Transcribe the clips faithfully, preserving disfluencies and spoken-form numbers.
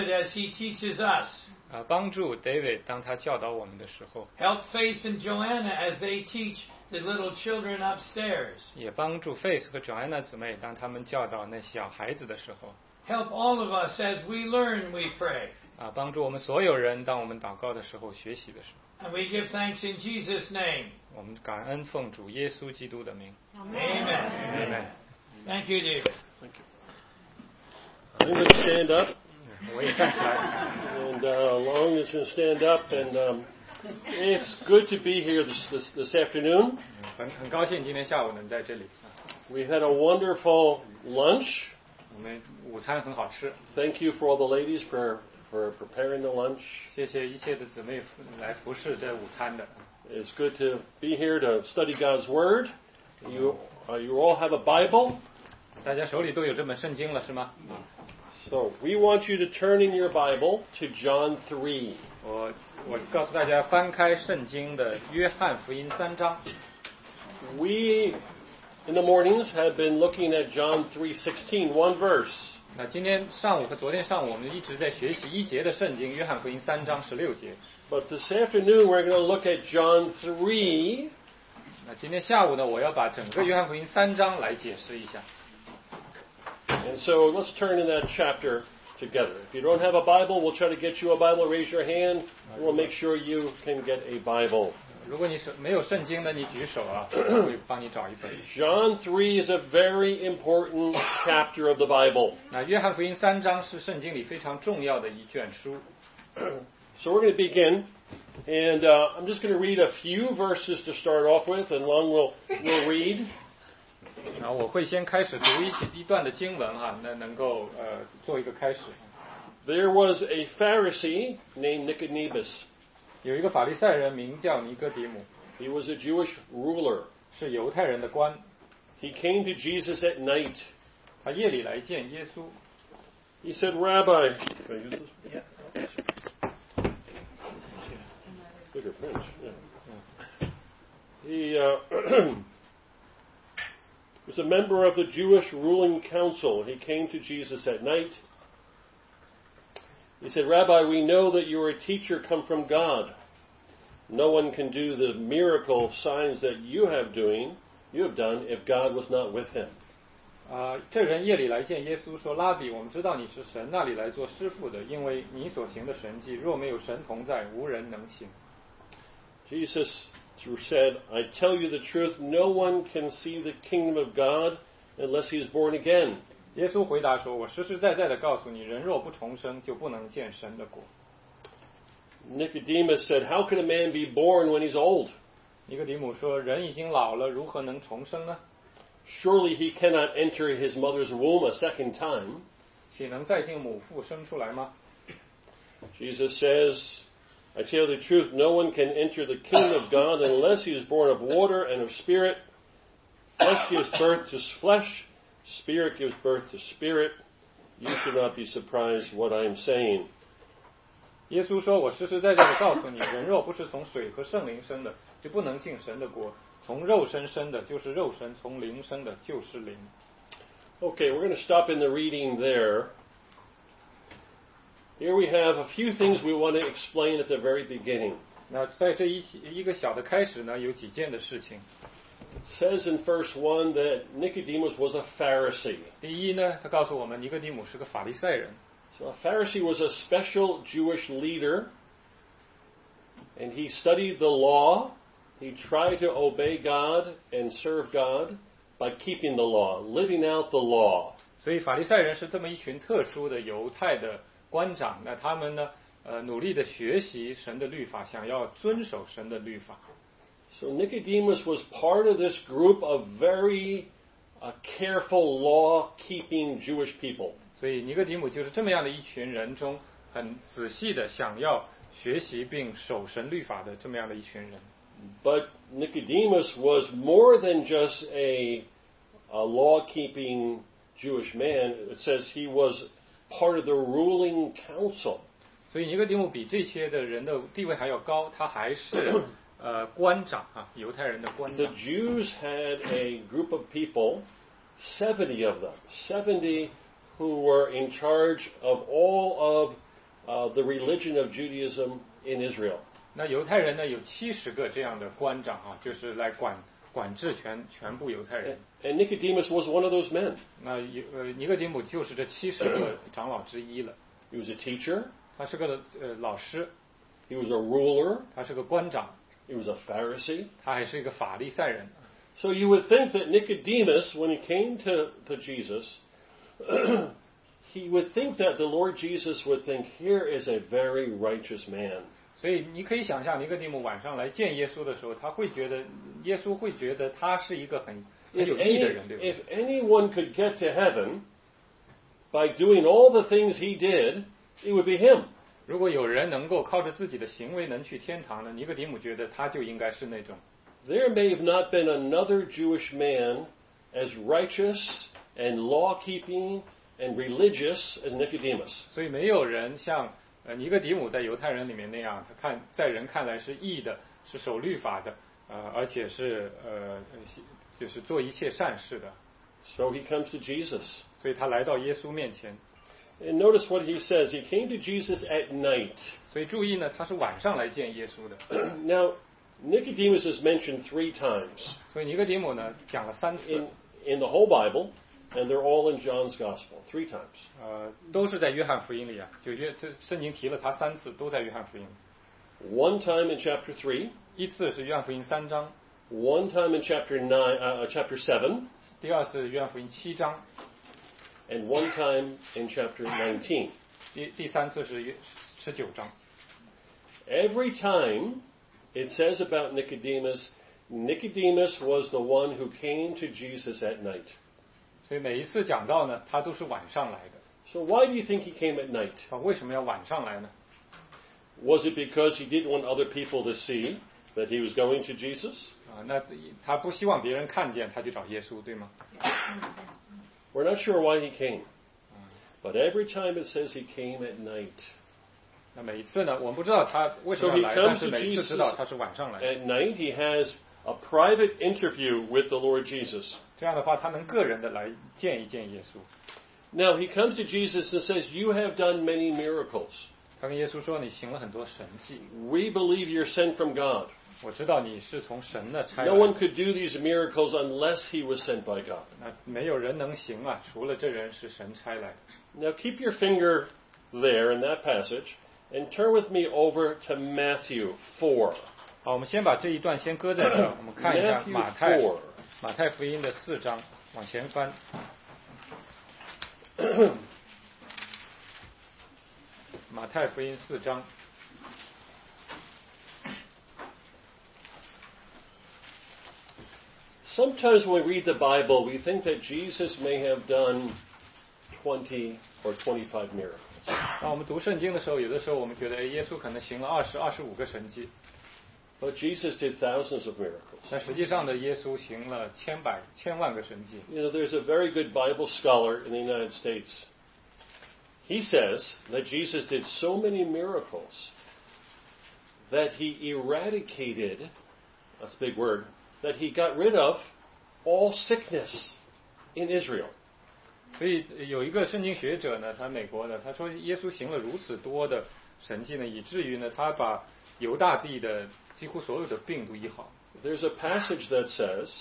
as he teaches us. 啊，帮助 David 当他教导我们的时候， Help Faith and Joanna as they teach the little children upstairs. 也帮助 Faith 和 Joanna 姊妹当他们教导那小孩子的时候， Help all of us as we learn, we pray. 啊，帮助我们所有人当我们祷告的时候、学习的时候， And we give thanks in Jesus' name. 我们感恩奉主耶稣基督的名。 Amen. Amen. Thank you, David. Thank you. I'm going to stand up, 我也站起来。 and uh, Long is going to stand up, and um, it's good to be here this this, this afternoon. 很很高兴今天下午能在这里。 We've had a wonderful lunch. 我们午餐很好吃， Thank you for all the ladies for for preparing the lunch. 谢谢一切的姊妹来服侍这午餐的。 It's good to be here to study God's Word. You uh, you all have a Bible, 大家手里都有这本圣经了是吗？ so we want you to turn in your Bible to John three. 我我告诉大家，翻开圣经的约翰福音三章。 We in the mornings have been looking at John three sixteen, one verse. 那今天上午和昨天上午，我们一直在学习一节的圣经，约翰福音三章十六节。 But this afternoon we're going to look at John three. 那今天下午呢，我要把整个约翰福音三章来解释一下。 And so let's turn in that chapter together. If you don't have a Bible, we'll try to get you a Bible. Raise your hand. We'll make sure you can get a Bible. 如果你是没有圣经的，你举手啊，我会帮你找一本。 John three is a very important chapter of the Bible. 那约翰福音三章是圣经里非常重要的一卷书。 So we're going to begin. And uh, I'm just going to read a few verses to start off with, and Long will will read. 然后我会先开始读一一段的经文哈、啊，那能够呃做一个开始。 There was a Pharisee named Nicodemus. 有一个法利赛人名叫尼哥底母， He was a Jewish ruler. 是犹太人的官。 He came to Jesus at night. 他夜里来见耶稣。 He said, Rabbi, can I use this? Yeah. Bigger pinch. Yeah. He uh, was a member of the Jewish ruling council. He came to Jesus at night. He said, Rabbi, we know that you're a teacher come from God. No one can do the miracle signs that you have doing, you have done, if God was not with him. 啊、呃，这人夜里来见耶稣，说：“拉比，我们知道你是神那里来做师傅的，因为你所行的神迹，若没有神同在，无人能行。” Jesus said, I tell you the truth, no one can see the kingdom of God unless he is born again. 耶稣回答说：“我实实在在的告诉你，人若不重生，就不能见神的国。” Nicodemus said, How can a man be born when he's old? 尼哥底母说：“人已经老了，如何能重生呢？ Surely he cannot enter his mother's womb a second time. 岂能再进母腹生出来吗？” Jesus says, I tell you the truth, no one can enter the kingdom of God unless he is born of water and of spirit. Flesh gives birth to flesh, spirit gives birth to spirit. You should not be surprised what I am saying. 耶稣说：“我实实在在的告诉你，人若不是从水和圣灵生的，就不能进神的国。从肉身生的，就是肉身；从灵生的，就是灵。” Okay, we're going to stop in the reading there. Here we have a few things we want to explain at the very beginning. 那在这一一个小的开始呢，有几件的事情。 It says in verse one that Nicodemus was a Pharisee. 第一呢，他告诉我们尼哥底母是个法利赛人。 So a Pharisee was a special Jewish leader, and he studied the law. He tried to obey God and serve God by keeping the law, living out the law. 所以法利赛人是这么一群特殊的犹太的官长，那他们呢，呃，努力的学习神的律法，想要遵守神的律法。 So Nicodemus was part of this group of very uh, careful law-keeping Jewish people. 所以尼哥底母就是这么样的一群人中，很仔细的想要学习并守神律法的这么样的一群人。 But Nicodemus was more than just a, a law-keeping Jewish man. It says he was part of the ruling council. 所以尼哥底母比这些的人的地位还要高，他还是呃官长啊，犹太人的官 The 长。 Jews had a group of people, seventy of them, seventy who were in charge of all of uh, the religion of Judaism in Israel. 那犹太人呢有七十个这样的官长啊，就是来管管制全全部犹太人。 And Nicodemus was one of those men. 那呃尼哥底母就是这七十个长老之一了。 He was a teacher. 他是个呃老师， He was a ruler. 他是个官长， He was a Pharisee. 他还是一个法利赛人。 So you would think that Nicodemus, when he came to, to Jesus, he would think that the Lord Jesus would think, here is a very righteous man. 所以你可以想象尼哥底母晚上来见耶稣的时候，他会觉得耶稣会觉得他是一个很很 If, 有义的 any, 人，对吧？ if anyone could get to heaven by doing all the things he did, it would be him. 如果有人能够靠着自己的行为能去天堂呢，尼哥底母觉得他就应该是那种。 There may have not been another Jewish man as righteous and law-keeping and religious as Nicodemus. 所以没有人像呃尼哥底母在犹太人里面那样，他看在人看来是义的，是守律法的，呃，而且是呃就是做一切善事的。 So he comes to Jesus. 所以他来到耶稣面前。 And notice what he says. He came to Jesus at night. 所以注意呢，他是晚上来见耶稣的。 Now, Nicodemus is mentioned three times 所以尼哥底母呢讲了三次， in, in the whole Bible, and they're all in John's Gospel. Three times. 呃，都是在约翰福音里啊。就约这圣经提了他三次，都在约翰福音。 One time in chapter three, 一次是约翰福音三章， one time in chapter nine, uh, chapter seven, 第二次约翰福音七章， and one time in chapter nineteen. 第第三次是约十九章。 Every time it says about Nicodemus, Nicodemus was the one who came to Jesus at night. 所以每一次讲到呢，他都是晚上来的。 So why do you think he came at night? 啊，为什么要晚上来呢？ Was it because he didn't want other people to see that he was going to Jesus? 啊，那他不希望别人看见，他去找耶稣，对吗？ We're not sure why he came. But every time it says he came at night. 那每一次呢，我们不知道他为什 So 么 he 要来， comes 但是 to 每一次 Jesus 知道他是晚上来。 at night. He has a private interview with the Lord Jesus. 这样的话，他能个人的来见一见耶稣。 Now he comes to Jesus and says, "You have done many miracles. 他跟耶稣说：“你行了很多神迹， We believe you're sent from God." 我知道你是从神那差来 No one 的。 could do these miracles unless he was sent by God. 那没有人能行啊，除了这人是神差来的。 Now keep your finger there in that passage and turn with me over to Matthew four. 好，我们先把这一段先搁在这儿，我们看一下 Matthew 马太 four. 马太福音的四章，往前翻。马太福音四章。 Sometimes when we read the Bible, we think that Jesus may have done twenty or twenty-five miracles. 当我们读圣经的时候，有的时候我们觉得，哎，耶稣可能行了二十、二十五个神迹， But Jesus did thousands of miracles. 但实际上的耶稣行了千百、千万个神迹。 You know, there's a very good Bible scholar in the United States. He says that Jesus did so many miracles that he eradicated, that's a big word, that he got rid of all sickness in Israel. 所以有一个圣经学者呢，他美国的，他说耶稣行了如此多的神迹呢，以至于呢，他把犹大地的几乎所有的病都医好。 There's a passage that says,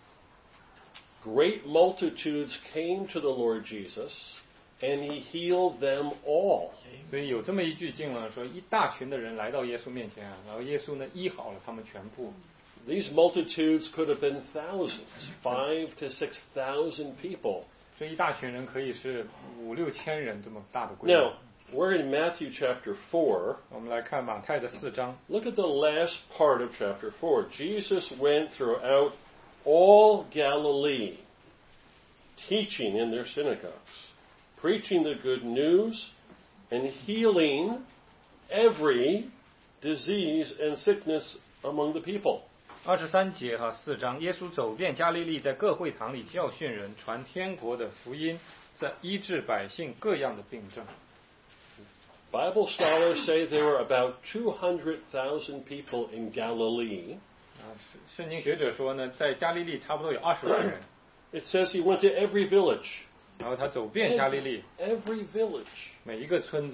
great multitudes came to the Lord Jesus, and he healed them all. 所以有这么一句经文说，一大群的人来到耶稣面前啊，然后耶稣呢医好了他们全部。 These multitudes could have been thousands, five to six thousand people. 这一大群人可以是五六千人这么大的规模。 Now, we're in Matthew chapter four. 我们来看马太的四章。 Look at the last part of chapter four. Jesus went throughout all Galilee, teaching in their synagogues, preaching the good news, and healing every disease and sickness among the people. 二十三节哈，四章，耶稣走遍加利利，在各会堂里教训人，传天国的福音，在医治百姓各样的病症。 Bible scholars say there were about two hundred thousand people in Galilee. 啊，圣经学者说呢，在加利利差不多有二十万人。 It says he went to every village. 然后他走遍加利利， Every village. 每一个村子， He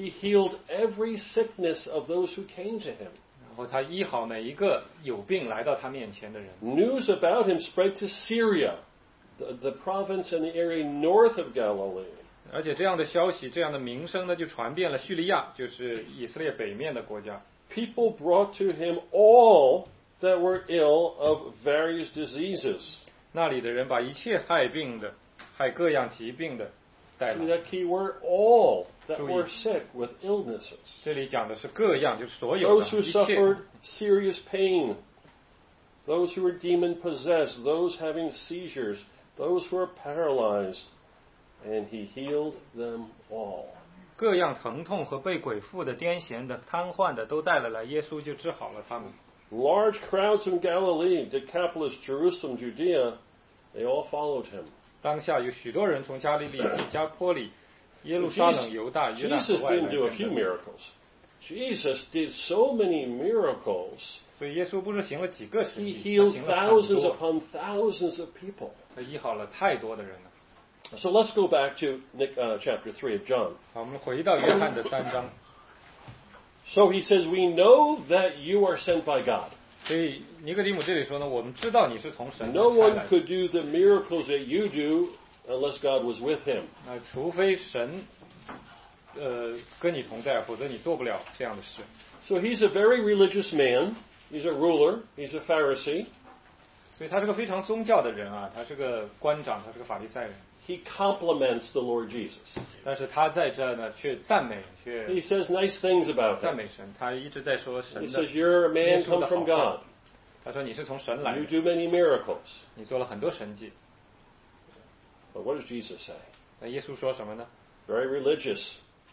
He healed every sickness of those who came to him. 然后他医好每一个有病来到他面前的人。 News about him spread to Syria, the, the province and the area north of Galilee. 而且这样的消息，这样的名声呢，就传遍了叙利亚，就是以色列北面的国家。 People brought to him all that were ill of various diseases. 那里的人把一切害病的、害各样疾病的带 See 来。 that key word, all that 注意。 were sick with illnesses. 这里讲的是各样，就是所有 Those 的 who 一切。 suffered serious pain, those who were demon-possessed, those having seizures, those who were paralyzed, and he healed them all. 各样疼痛和被鬼附的、癫痫的、瘫痪的都带了来，耶稣就治好了他们。 Large crowds from Galilee, Decapolis, Jerusalem, Judea, they all followed him. 当下有许多人从加利利、加坡里、耶路撒冷、犹大、约旦 Jesus 河外来 didn't do a 跟 few 着。 miracles. Jesus did so many miracles. 所以耶稣不是行了几个 He 神迹，他 healed 行了很 thousands 多， upon thousands of people. 他医好了太多的人了。 So let's go back to Nick, uh, chapter three of John. 好，我们回到约翰的三章。 So he says, we know that you are sent by God. 所以尼哥底母这里说呢，我们知道你是从神 No 差 one 来的。 could do the miracles that you do unless God was with him. 那除非神，呃，跟你同在，否则你做不了这样的事。 So he's a very religious man. He's a ruler. He's a Pharisee. 所以他是个非常宗教的人啊，他是个官长，他是个法利赛人。 He compliments the Lord Jesus. 但是他在这呢，却赞美，却 He says nice things about 赞 him. 美神。他一直在说 He 神的 says, you're a 耶 man 稣 come 的 from 好话 God. 他说你是从神来 You 的， do many miracles. 你做了很多神迹。 But what does Jesus say? 那耶稣说什么呢？ Very religious.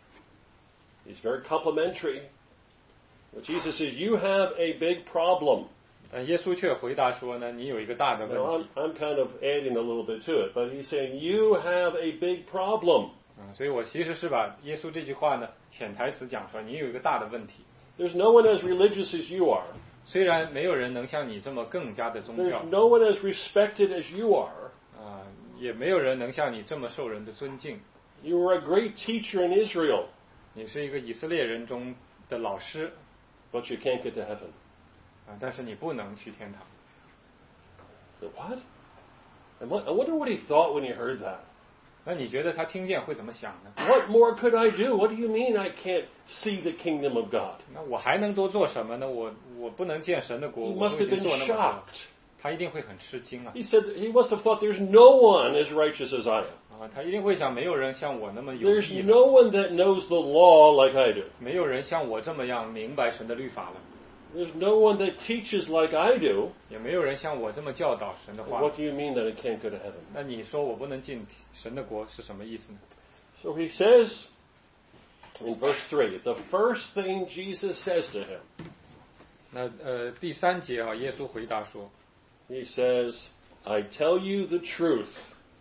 He's very complimentary. But Jesus says, you have a big problem. 但耶稣却回答说呢，你有一个大的 Now, 问 I'm, 题。 I'm kind of adding a little bit to it, but he's saying, you have a big problem. 啊，所以我其实是把耶稣这句话呢潜台词讲出来，你有一个大的问题。 There's no one as religious as you are. 虽然没有人能像你这么更加的宗教 There's，no one as respected as you are. 啊，也没有人能像你这么受人的尊敬。 You were a great teacher in Israel, 你是一个以色列人中的老师 but you can't get to heaven. 啊，但是你不能去天堂。 So what? And what? I wonder what he thought when he heard that. 那你觉得他听见会怎么想呢？ What more could I do? What do you mean I can't see the kingdom of God? 那我还能多做什么呢？我我不能见神的国， He 我 must 都已 have 经 been 做那么多了。 shocked. 他一定会很吃惊啊！ He said he must have thought there's no one as righteous as I am. 啊，他一定会想，没有人像我那么有 There's 义的， no one that knows the law like I do. 没有人像我这么样明白神的律法了， There's no one that teaches like I do. 也没有人像我这么教导神的话。 What do you mean that I can't go to heaven? 那你说我不能进神的国是什么意思呢？ So he says in verse three, the first thing Jesus says to him, 那呃第三节啊，耶稣回答说， he says, I tell you the truth.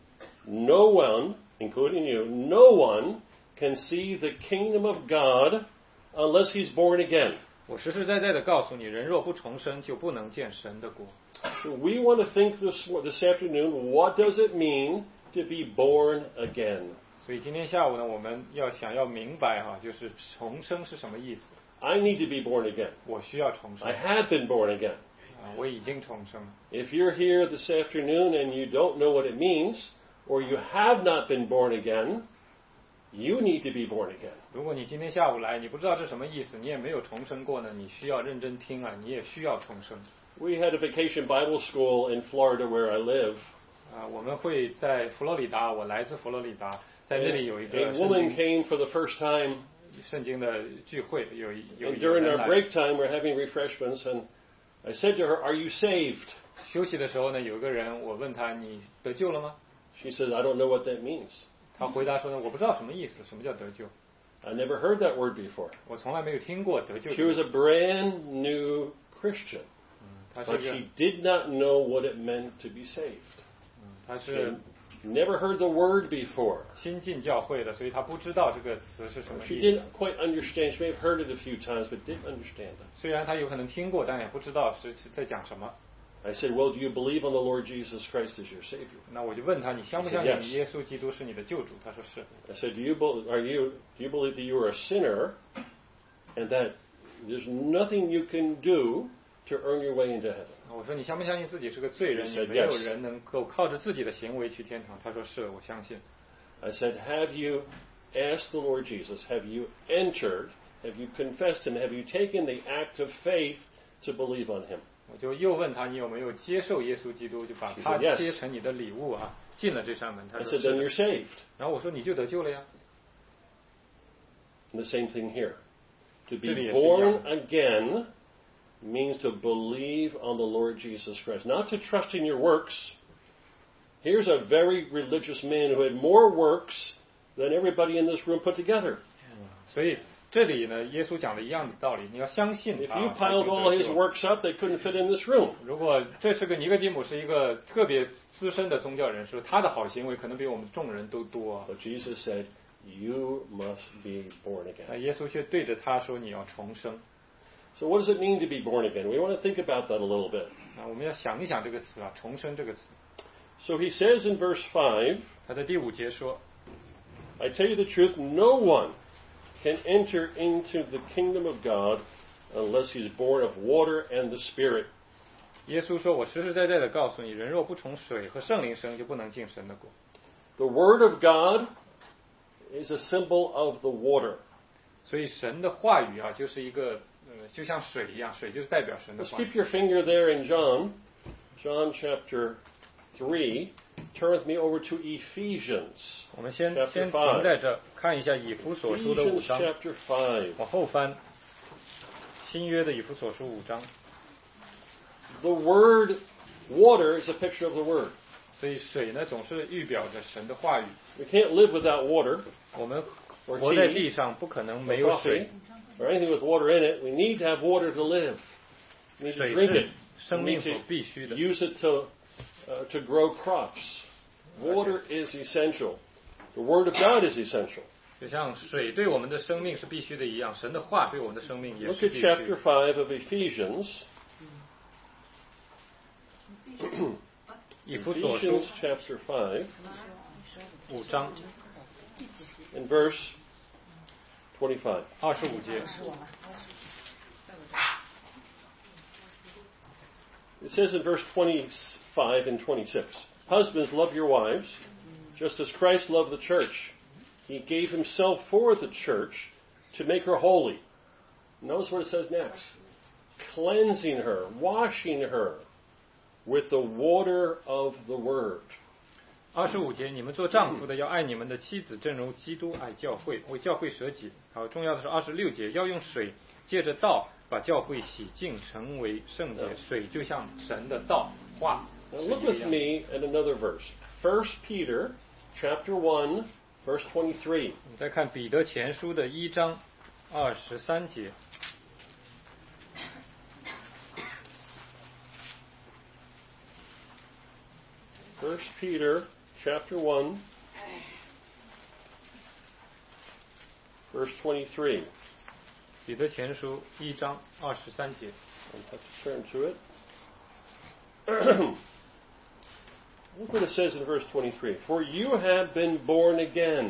No one, including you, no one can see the kingdom of God unless he's born again. 我实实在在的告诉你，人若不重生，就不能见神的国。 So we want to think this, this afternoon, what does it mean to be born again? 所以今天下午呢，我们要想要明白哈、就是重生是什么意思。 I need to be born again. 我需要重生 I have been born again. 啊，我已经重生了。 If you're here this afternoon and you don't know what it means, or you have not been born again, you need to be born again. 如果你今天下午来，你不知道这什么意思，你也没有重生过呢，你需要认真听啊，你也需要重生。 We had a vacation Bible school in Florida where I live. 啊，我们会在佛罗里达，我来自佛罗里达，在这里有一个 A 圣 woman 经 came for the first time, 圣经的聚会，有一有 and 有 during 人 our 来。 break time, we're having refreshments, and I said to her, "Are you saved?" 休息的时候呢，有个人，我问他你得救了吗？ She says, "I don't know what that means. 他回答说呢，我不知道什么意思，什么叫得救？ I never heard that word before." 我从来没有听过得救 She 这个 was a 词。 brand new Christian, 他是 but 一个 she，did not know what it meant to be saved. 他是 Never heard the word before. 新进教会的，所以他不知道这个词是什么 She 意思。 didn't quite understand. She may have heard it a few times, but didn't understand it. 虽然他有可能听过，但也不知道是是在讲什么。 I said, well, do you believe on the Lord Jesus Christ as your Savior? 那我就问他，你相不相 He said, 信 yes. 耶稣基督是你的救主？他说是。 I said, do you, be- are you, do you believe that you are a sinner and that there's nothing you can do to earn your way into heaven? 我说你相不相信自己是个罪人？ He 你 said 没有 yes. 人能够靠着自己的行为去天堂。他说是，我相信。 I said, have you asked the Lord Jesus? Have you entered? Have you confessed Him? Have you taken the act of faith to believe on Him? 我就又问他，你有没有接受耶稣基督？就把 He 他 said yes. 接成你的礼物啊，进了这扇门。他 I 说 said, 是 then 的 you're saved. 然后我说你就得救了呀。 And the same thing here. To be 这里也是一样。 born again means to believe on the Lord Jesus Christ, not to trust in your works. Here's a very religious man who had more works than everybody in this room put together. 所以这里呢，耶稣讲的一样的道理，你要相信 If 他。 you 才就 piled all 得 his 救 works up, they couldn't fit in this room. 如果这是个尼哥底母是一个特别资深的宗教人士，他的好行为可能比我们众人都多。 But Jesus said, you must be born 那 again. 耶稣却对着他说：“你要重生。 So what does it mean to be born again? We want to think about that a little bit. ” 啊，我们要想一想这个词啊，“重生”这个词。 So he says in verse five, 他在第五节说 I tell you the truth, no one can enter into the kingdom of God unless he's born of water and the Spirit.：“ 耶稣说，我实实在在的告诉你，人若不从水和圣灵生，就不能进神的国。” The Word of God is a symbol of the water. 所以神的话语啊，就是一个呃，就像水一样，水就是代表神的 Let's 话语 keep。your finger there in John, John chapter three. Turn with me over to Ephesians. 我们先 Chapter 先 five. 停在这，看一下以弗所书的五 Ephesians 章， chapter five. 往后翻，新约的以弗所书五章。 The word water is a picture of the Word. 所以水呢，总是预表着神的话语。 We can't live without water 我们 or 活在 tea 地上，不可能 or 没有水 coffee。or anything with water in it. We need to have water to live. We need to 水 drink 是 it. 生 We 命 need 所 to 必须的。 use it to uh, to grow crops. Water is essential. The Word of God is essential. 就像水对我们的生命是必须的一样，神的话对我们的生命也 Look 是 at 必须 chapter 的。 five of Ephesians. 以弗所书 Ephesians chapter five 五章 and verse twenty-five. 二十五节， It says in verse twenty-five and twenty-six, Husbands, love your wives, just as Christ loved the church. He gave himself for the church to make her holy. Notice what it says next. Cleansing her, washing her with the water of the Word. 二十五节，你们做丈夫的要爱你们的妻子，正如基督爱教会，为教会舍己。好，重要的是二十六节，要用水借着道把教会洗净，成为圣洁。水就像神的道话。 Now look with me at another verse. First Peter chapter one, verse twenty-three. 你再看彼得前书的一章二十三节， First Peter chapter one, verse twenty-three. 彼得前书一章二十三节。 I'll have to turn to it. Look what it says in verse twenty-three. For you have been born again.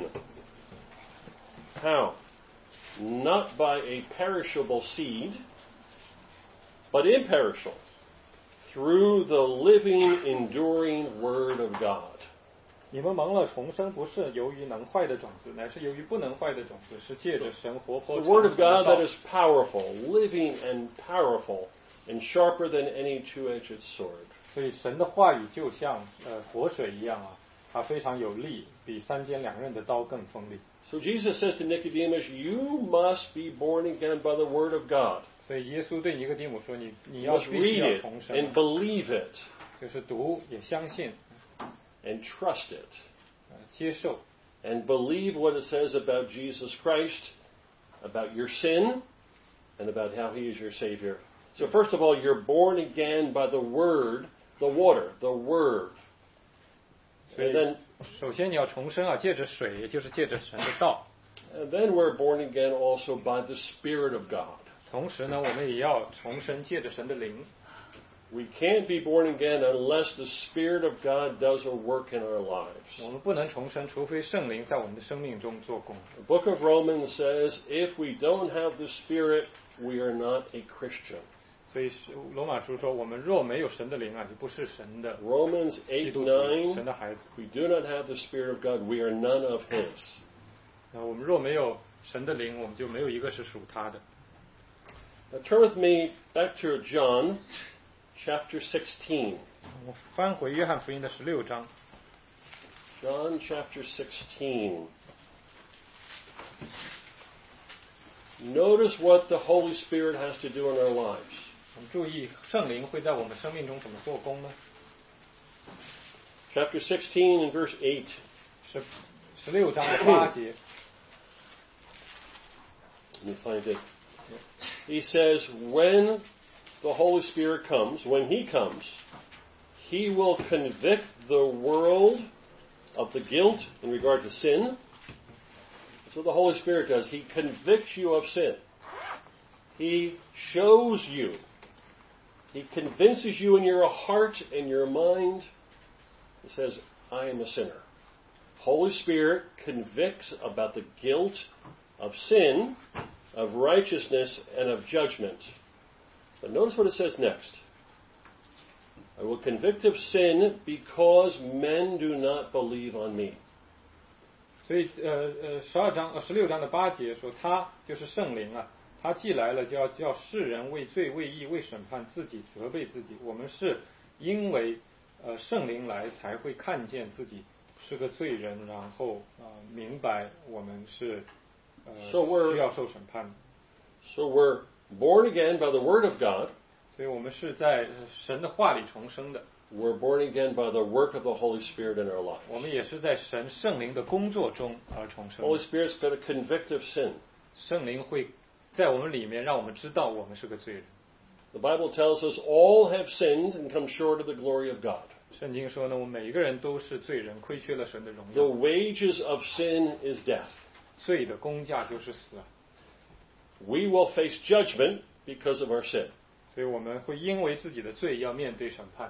How? Not by a perishable seed, but imperishable, through the living, enduring Word of God. 你们蒙了重生，不是由于能坏的种子，乃是由于不能坏的种子，是借着神活泼 The Word of 长存的 God 道 that is powerful, living and powerful, and sharper than any two-edged sword. 所以神的话语就像呃活水一样啊，它非常有力，比三尖两刃的刀更锋利。 So Jesus says to Nicodemus, you must be born again by the Word of God. 所以耶稣对尼哥底母说：“你你 You 要 must 必须 read 要 it 重生， and believe it 就是读也相信， and trust it 呃接受， and believe what it says about Jesus Christ, about your sin, and about how He is your Savior. So first of all, you're born again by the Word, the water, the Word. 所 And 以 then, 首先你要重生啊，借着水，也就是借着神的道。 and then we're born again also by the Spirit of God. 同时呢，我们也要重生，借着神的灵。 We can't be born again unless the Spirit of God does a work in our lives. 我们不能重生，除非圣灵在我们的生命中做工。 The book of Romans says, if we don't have the Spirit, we are not a Christian. 所以罗马书说，我们若没有神的灵啊，就不是神的 Romans 基 eight 督徒， nine, 神的孩子。 we do not have the Spirit of God, we are none of His. 啊，我们若没有神的灵，我们就没有一个是属他的。 Now turn with me back to John chapter sixteen. 我翻回约翰福音的十六章， John chapter sixteen. Notice what the Holy Spirit has to do in our lives. 我们注意圣灵会在我们生命中怎么做工呢？ Chapter sixteen and verse eight. 十十六章的八节， Let me find it. He says, when the Holy Spirit comes, when He comes, He will convict the world of the guilt in regard to sin. That's what the Holy Spirit does. He convicts you of sin. He shows you. He convinces you in your heart and your mind. He says, I am a sinner. Holy Spirit convicts about the guilt of sin, of righteousness, and of judgment. But notice what it says next. I will convict of sin because men do not believe on me. 所以呃呃十二章呃十六章的八节说，他就是圣灵啊，他既来了，就要叫世人为罪、为义、为审判自己，责备自己。我们是因为呃圣灵来，才会看见自己是个罪人，然后呃明白我们是呃 So we're- 需要受审判的。 So we're born again by the Word of God. 所以我们是在呃神的话里重生的， We're born again by the work of the Holy Spirit in our 我 lives. 们也是在神圣灵的工作中而重生 Holy 的。 Spirit's going to convict of sin. 圣灵会在我们里面让我们知道我们是个罪人。 The Bible tells us all have sinned and come short of the glory of God. 圣经说呢，我们每一个人都是罪人，亏缺了神的荣 The 耀。 wages of sin is death. 罪的工价就是死啊， We will face judgment because of our sin. 所以我们会因为自己的罪要面对审判。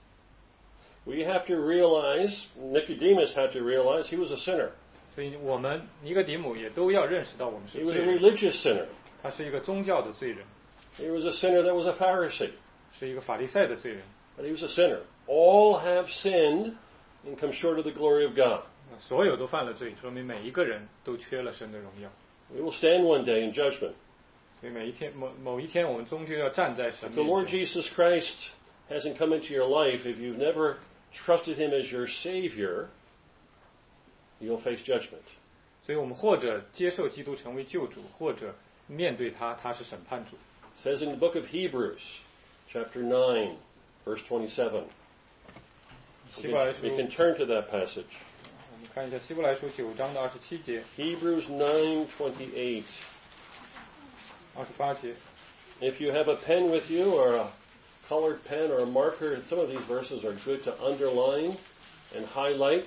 We have to realize, Nicodemus had to realize he was a sinner. 所以我们尼哥底母也都要认识到我们是 He was 罪 a 人， religious sinner. 他是一个宗教的罪人， He was a sinner that was a Pharisee. 是一个法利赛的罪人。 But he was a sinner. All have sinned and come short of the glory of God. 所有都犯了罪，说明每一个人都缺了神的荣耀。 We will stand one day in judgment. 所以每一天某某一天，我们终究要站在神 If the Lord 面前。 Jesus Christ hasn't come into your life, if you've never trusted Him as your Savior, you'll face judgment. 所以我们或者接受基督成为救主，或者面对他，他是审判主。 It says in the book of Hebrews, chapter nine, verse twenty-seven. 希伯来 We 书， can, we can turn to that passage. 我们看一下希伯来书九章的二十七节、 Hebrews nine twenty-eight. 二十八节。 If you have a pen with you, or a colored pen, or a marker, some of these verses are good to underline and highlight.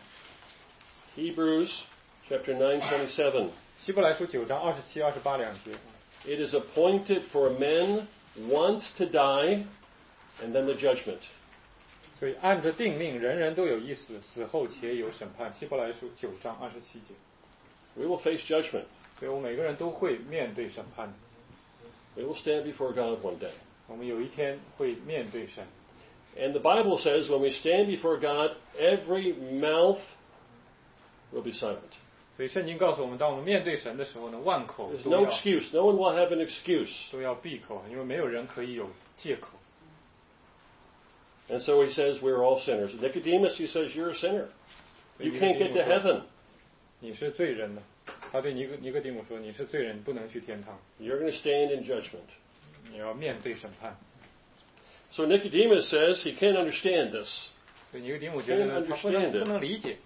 Hebrews chapter nine twenty-seven. 希伯来书九章二十七、二十八两节。 It is appointed for men once to die, and then the judgment. 所以按着定命，人人都有一死，死后且有审判。希伯来书九章二十七节。 We will face judgment. 所以我们每个人都会面对审判的。 We will stand before God one day. 我们有一天会面对神。 And the Bible says when we stand before God, every mouth will be silent. 所以圣经告诉我们，当我们面对神的时候呢，万口 There's 都 no 要 excuse. No one will have an excuse. 都要闭口，因为没有人可以有借口。 And so he says we're all sinners. Nicodemus, he says, you're a sinner. You can't get to heaven. 你是罪人呢。他对尼哥尼哥底母说：“你是罪人，不能去天堂， You're going to stand in judgment. 你要面对审判。” So Nicodemus says he can't understand this. 所以尼哥底母觉得呢，他不能不能理解。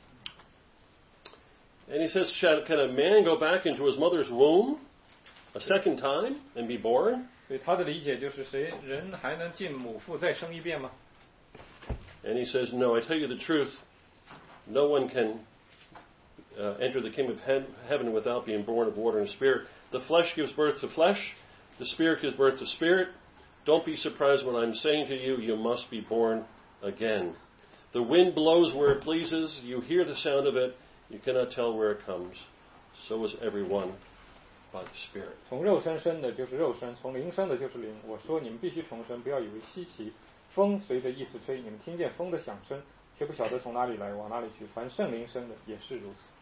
And he says, "Shall- can a man go back into his mother's womb a second time and be born? 所以他的理解就是，谁人还能进母腹再生一遍吗？ And he says, no, I tell you the truth. No one can uh, enter the kingdom of he- heaven without being born of water and spirit. The flesh gives birth to flesh. The spirit gives birth to spirit. Don't be surprised when I'm saying to you, you must be born again. The wind blows where it pleases. You hear the sound of it. You cannot tell where it comes. So is everyone by the Spirit. 从肉身生的就是肉身，从灵生的就是灵。我说你们必须重生，不要以为稀奇。风随着意思吹，你们听见风的响声，却不晓得从哪里来，往哪里去。凡圣灵生的也是如此。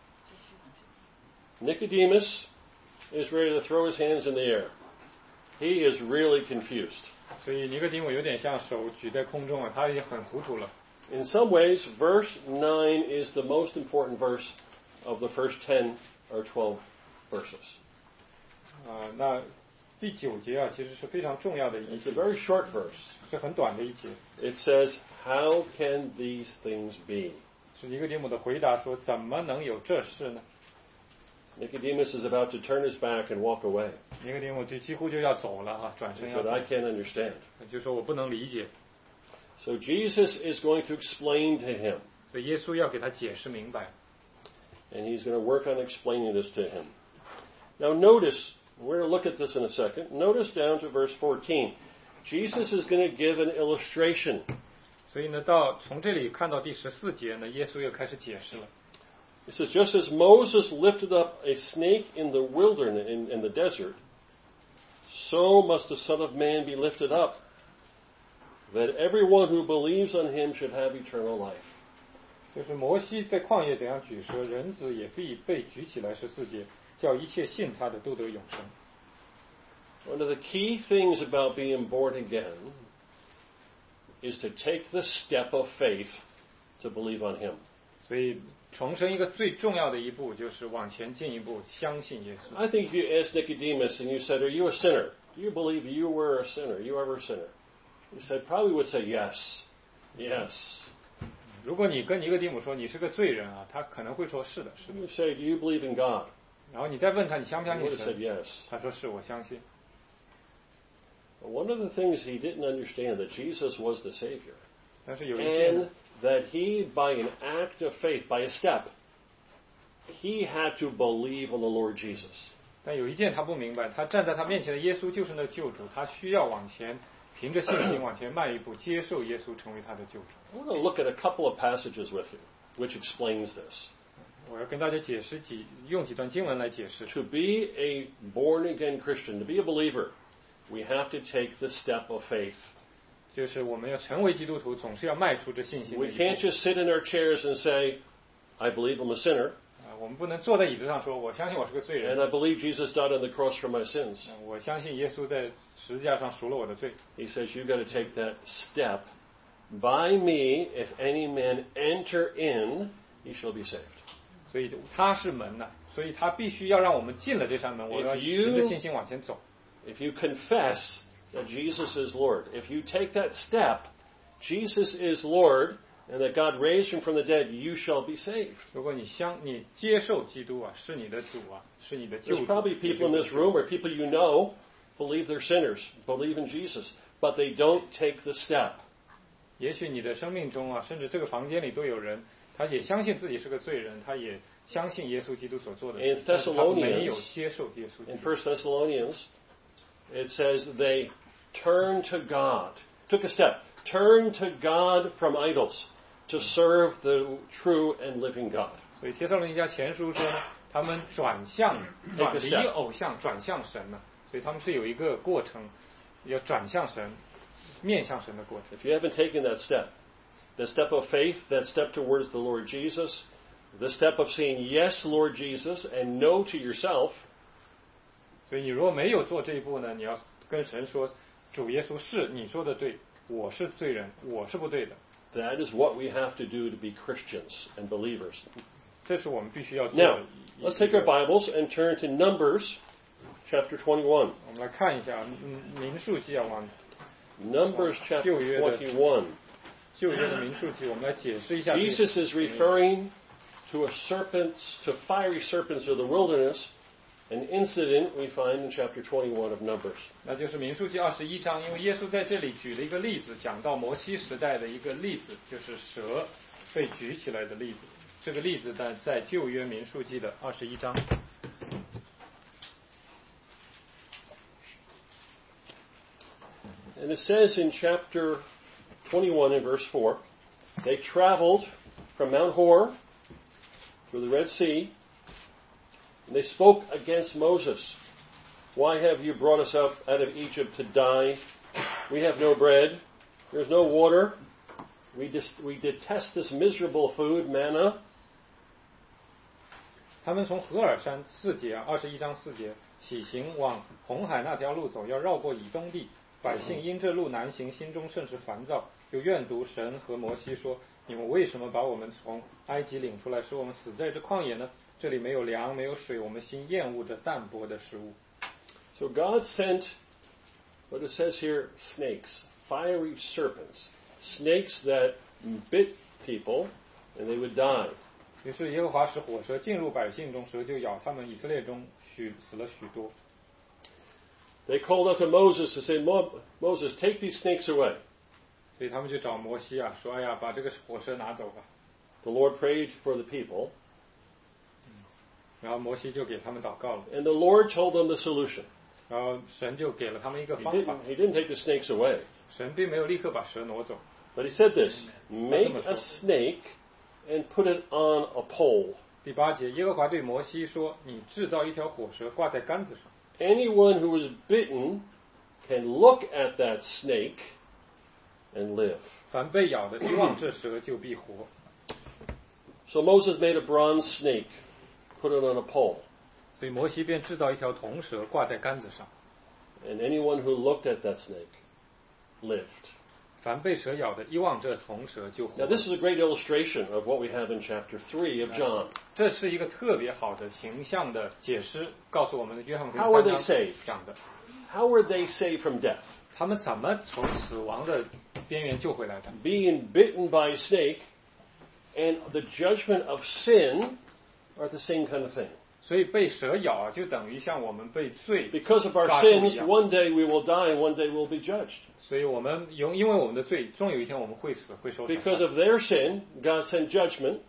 Nicodemus is ready to throw his hands in the air. He is really confused. 所以尼哥底母有点像手举在空中啊，他已经很糊涂了。 In some ways, verse nine is the most important verse of the first ten or twelve verses. 啊、那第九节啊，其实是非常重要的一 It's 节 a，very short verse. 是很短的一节。 It says, "How can these things be?" 是尼哥底母的回答说：“怎么能有这事呢 Nicodemus is about to turn his back and walk away. ？” 尼哥底母就几乎就要走了啊，转 He 身要 said, 走 "I，can't understand." 就说我不能理解。 So Jesus is going to explain to him, 所以耶稣要给他解释明白。 and he's going to work on explaining this to him. Now notice, we're going to look at this in a second. Notice down to verse fourteen. Jesus is going to give an illustration. 所以呢，到从这里看到第十四节呢，耶稣又开始解释了。 It says, just as Moses lifted up a snake in the wilderness, in, in the desert, so must the Son of Man be lifted up, that everyone who believes on him should have eternal life. 就是摩西在旷野怎样举蛇，人子也必被举起来。十四节，叫一切信他的都得永生。 One of the key things about being born again is to take the step of faith to believe on him. 所以重生一个最重要的一步，就是往前进一步，相信耶稣。 I think if you asked Nicodemus and you said, "Are you a sinner? Do you believe you were a sinner? You ever a sinner?" He said, probably would say yes. Yes. 如果你跟尼哥底母说你是个罪人啊，他可能会说是的，是的。 You say, "Do you believe in God?" 然后你再问他你相不 He 相 would 信 have said 神？ yes. 他说是我相信。 But one of the things he didn't understand that Jesus was the Savior, 但是有一件 and that he, by an act of faith, by a step, he had to believe on the Lord Jesus. 但有一件他不明白，他站在他面前的耶稣就是那救主，他需要往前，凭着信心往前迈一步，接受耶稣成为他的救主。 I want to look at a couple of passages with you, which explains this. 我要跟大家解释几，用几段经文来解释。 To be a born-again Christian, to be a believer, we have to take the step of faith. 就是我们要成为基督徒，总是要迈出这信心的 We 一步。 can't just sit in our chairs and say, "I believe I'm a sinner, 啊，我们不能坐在椅子上说我相信我是个罪 and 人， I believe Jesus died on the cross for my sins." 啊我相信耶稣在十字架上赎了我的罪。 He says, "You've got to take that step. By me, if any man enter in, he shall be saved." 所以他是门呐、所以他必须要让我们进了这扇门，我们要 If you- 凭着信心往前走。 If you confess that Jesus is Lord, if you take that step, Jesus is Lord, and that God raised him from the dead, you shall be saved. 如果你相你接受基督啊，是你的主啊，是你的救 There's 主。 probably people in this room or people you know believe they're sinners, believe in Jesus, but they don't take the step. 也许你的生命中啊，甚至这个房间里都有人，他也相信自己是个罪人，他也相信耶稣基督所做的 In 事，但是他 Thessalonians- 没有接受耶稣基 In 督。 First Thessalonians, it says they turned to God, took a step, turned to God from idols to serve the true and living God. 所以帖撒罗尼迦前书说呢，他们转向转离 step 偶像，转向神呢，所以他们是有一个过程，要转向神，面向神的过程。 If you haven't taken that step, that step of faith, that step towards the Lord Jesus, the step of saying yes, Lord Jesus, and no to yourself, 所以你如果没有做这一步呢，你要跟神说，主耶稣是你说的对，我是罪人，我是不对的， that is what we have to do to be Christians and believers. 这是我们必须要做 Now, 的一。 let's take our Bibles and turn to Numbers chapter twenty-one. 我们来看一下嗯民数记啊，往 Numbers chapter 旧约的- twenty-one. 旧约的民数记，我们来解释一下这个。 Jesus is referring to a serpent, to fiery serpents of the wilderness, an incident we find in chapter twenty-one of Numbers. 那就是民数记二十一章，因为耶稣在这里举了一个例子，讲到摩西时代的一个例子，就是蛇被举起来的例子。这个例子在在旧约民数记的二十一章。 And it says in chapter twenty-one in verse four, they traveled from Mount Hor through the Red Sea, and they spoke against Moses. Why have you brought us up out of Egypt to die? We have no bread. There's no water. We, dis- we detest this miserable food, manna. 他们从何尔山四节二十一章四节起行往红海那条路走，要绕过以东地。百姓因这路难行，心中甚是烦躁，就怨毒神和摩西说：你们为什么把我们从埃及领出来，使我们死在这旷野呢？这里没有粮，没有水，我们心厌恶着淡薄的食物。 So God sent what it says here, snakes, fiery serpents, snakes that bit people and they would die. 于是耶和华使火蛇进入百姓中，蛇就咬他们，以色列中许死了许多。 They called out to Moses and said, Moses, take these snakes away. 所以他们就找摩西啊，说：哎呀，把这个火蛇拿走吧。 The Lord prayed for the people. 然后摩西就给他们祷告了。 And the Lord told them the solution. 然后神就给了他们一个 He 方法。 didn't, he didn't take the snakes away. 神并没有立刻把蛇挪走。 But he said this, make a snake and put it on a pole. 第八节，耶和华对摩西说：你制造一条火蛇，挂在杆子上。 Anyone who was bitten can look at that snake and live. 凡被咬的，一望这蛇就必活。 So Moses made a bronze snake, put it on a pole. 所以摩西便制造一条铜蛇，挂在杆子上。 And anyone who looked at that snake lived. 凡被蛇咬的，一望这铜蛇就活。 Now this is a great illustration of what we have in chapter three of John. 这是一个特别好的形象的解释，告诉我们的约翰福音 How were 三 they 章 saved? 讲的。 How were they saved from death? 他们怎么从死亡的边缘救回来的？ Being bitten by a snake and the judgment of sin are the same kind of thing. 所以被蛇咬啊，就等于像我们被罪 Because of our 抓住一 sins, 样。 one day we will die and one day we'll be judged. 所以我们因因为我们的罪，终有一天我们会死，会受审 Because 判。 of their sin, God sent judgment,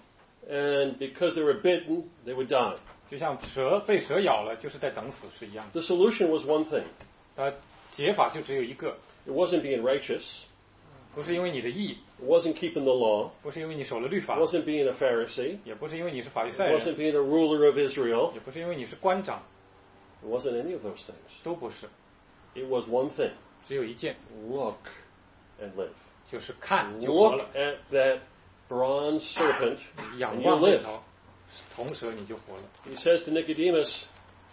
and because they were bitten, they would die. 就像蛇被蛇咬了，就是在等死是一样的。 The solution was one thing. 它解法就只有一个， It wasn't being righteous. 不是因为你的义， It wasn't keeping the law. 不是因为你守了律 It 法， wasn't being a Pharisee. 也不是因为你是法利 It 赛 wasn't 人， being a ruler of Israel. 也不是因为你是官长， It wasn't any of those things. 都不是， It was one thing. 只有一件， Look and live. 就是看就活 Look 了。 at that bronze serpent 仰 and you 望那 live. 条铜蛇，你就活了。 He says to Nicodemus,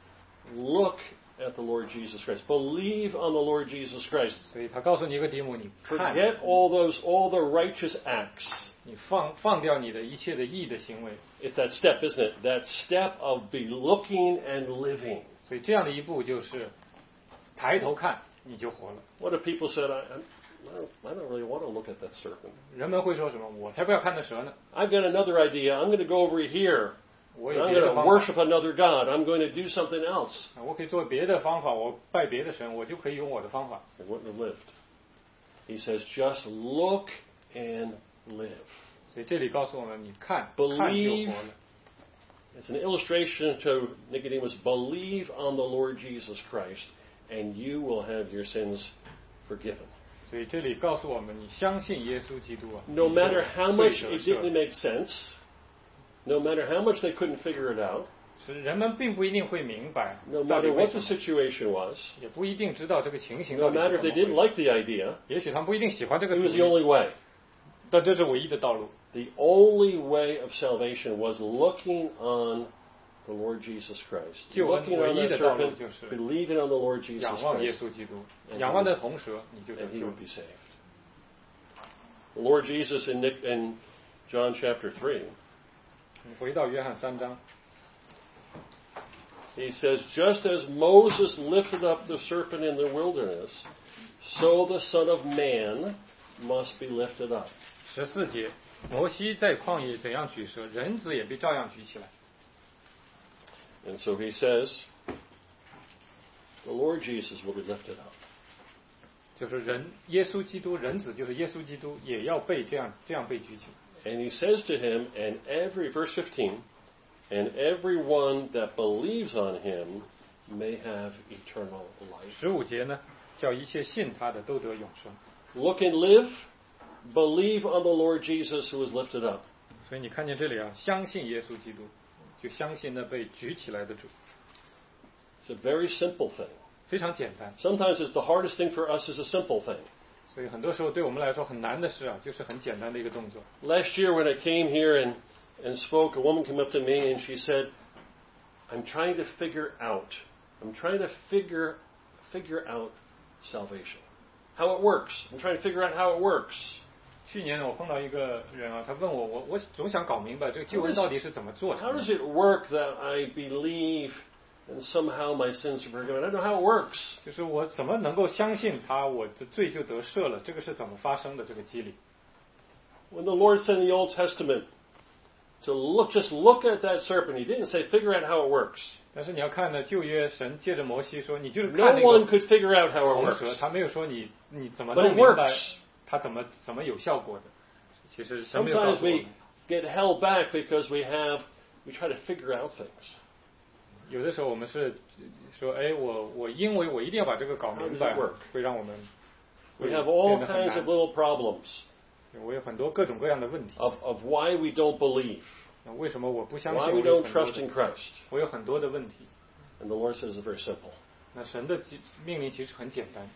look at the Lord Jesus Christ. Believe on the Lord Jesus Christ. 所以他告诉尼哥底母，你看， Forget all those, all the righteous acts. 你放放掉你的一切的义的行为。 It's that step, isn't it? That step of be looking and living. 所以这样的一步就是抬头看，你就活了。 What if people said, I, I, I don't really want to look at that serpent. 人们会说什么？我才不要看那蛇呢！ I've got another idea. I'm going to go over here. 我 I'm 有别 going 的 to 方法， worship another God. I'm going to do something else. 我可以做别的方法，我拜别的神，我就可以用我的方法。 They wouldn't have lived. He says, just look and live. 所以这里告诉我们，你看， Believe 看就活了。 It's an illustration to Nicodemus. Believe on the Lord Jesus Christ, and you will have your sins forgiven. 所以这里告诉我们，你相信耶稣基督啊， No matter how 罪 much 得 it 赦 didn't make sense, no matter how much they couldn't figure it out, 是人们并不一定会明白 no 到底 matter 为 what 什 the 么， situation was, 也不一定知道这个情形 no 到底 matter 是 if 怎 they 么 didn't 回 like the idea, 事。也许他们不一定喜欢这个 it 主 was the 意， only way. 但这是唯一的道路。 The only way of salvation was looking on the Lord Jesus Christ. 救恩 Looking 唯 on 一 that 的道路 serpent, 就是 believing on the Lord Jesus 仰望耶 Christ, 稣基督， And 仰望那铜蛇，你就得 and he 救 would。be saved. The Lord Jesus in, Nick, in John chapter three, 你回到约翰三章， he says, just as Moses lifted up the serpent in the wilderness, so the Son of Man must be lifted up. 十四节，摩西在旷野怎样举蛇，人子也被照样举起来。 And so he says, the Lord Jesus will be lifted up. 就是人，耶稣基督，人子就是耶稣基督，也要被这样这样被举起来。 And he says to him, and every, verse fifteen, and everyone that believes on him may have eternal life. 十五节呢， 叫一切信他的都得永生。 Look and live, believe on the Lord Jesus who was lifted up. 所以你看见这里啊，相信耶稣基督，就相信那被举起来的主。 It's a very simple thing. 非常简单。 Sometimes it's the hardest thing for us is a simple thing. 所以很多时候对我们来说很难的事啊，就是很简单的一个动作。 Last year when I came here and, and spoke, a woman came up to me and she said, I'm trying to figure out, I'm trying to figure, figure out salvation. How it works. I'm trying to figure out how it works. 去年呢，我碰到一个人啊，他问我，我我总想搞明白这个救恩到底是怎么做成 How 的 does。it work that I believe and somehow my sins are forgiven? I don't know how it works. 就是我怎么能够相信他，我的罪就得赦了？这个是怎么发生的？这个机理。 When the Lord said in the Old Testament to look, just look at that serpent, He didn't say figure out how it works. 但是你要看呢，旧约神借着摩西说，你就是看 No 那 one 个 could figure out how it 红蛇， works. 他没有说你你怎么 But 弄 it 明白 works. 它怎么怎么有效果的。其实神没有告 Sometimes 诉我们 we。get held back because we have, we try to figure out things. 有的时候我们是说，哎，我我因为我一定要把这个搞明白 How does it work?， 会让我们 We 会 have all 变得很 kinds 难 of。little problems 我有很多各种各样的问题。 of, of why we don't believe, 那为什么我不相 why 信？ we 我有 don't 很多 trust in 的， Christ. 我有很多的问题。 And the Lord says it's very simple. 那神的命令其实很简单，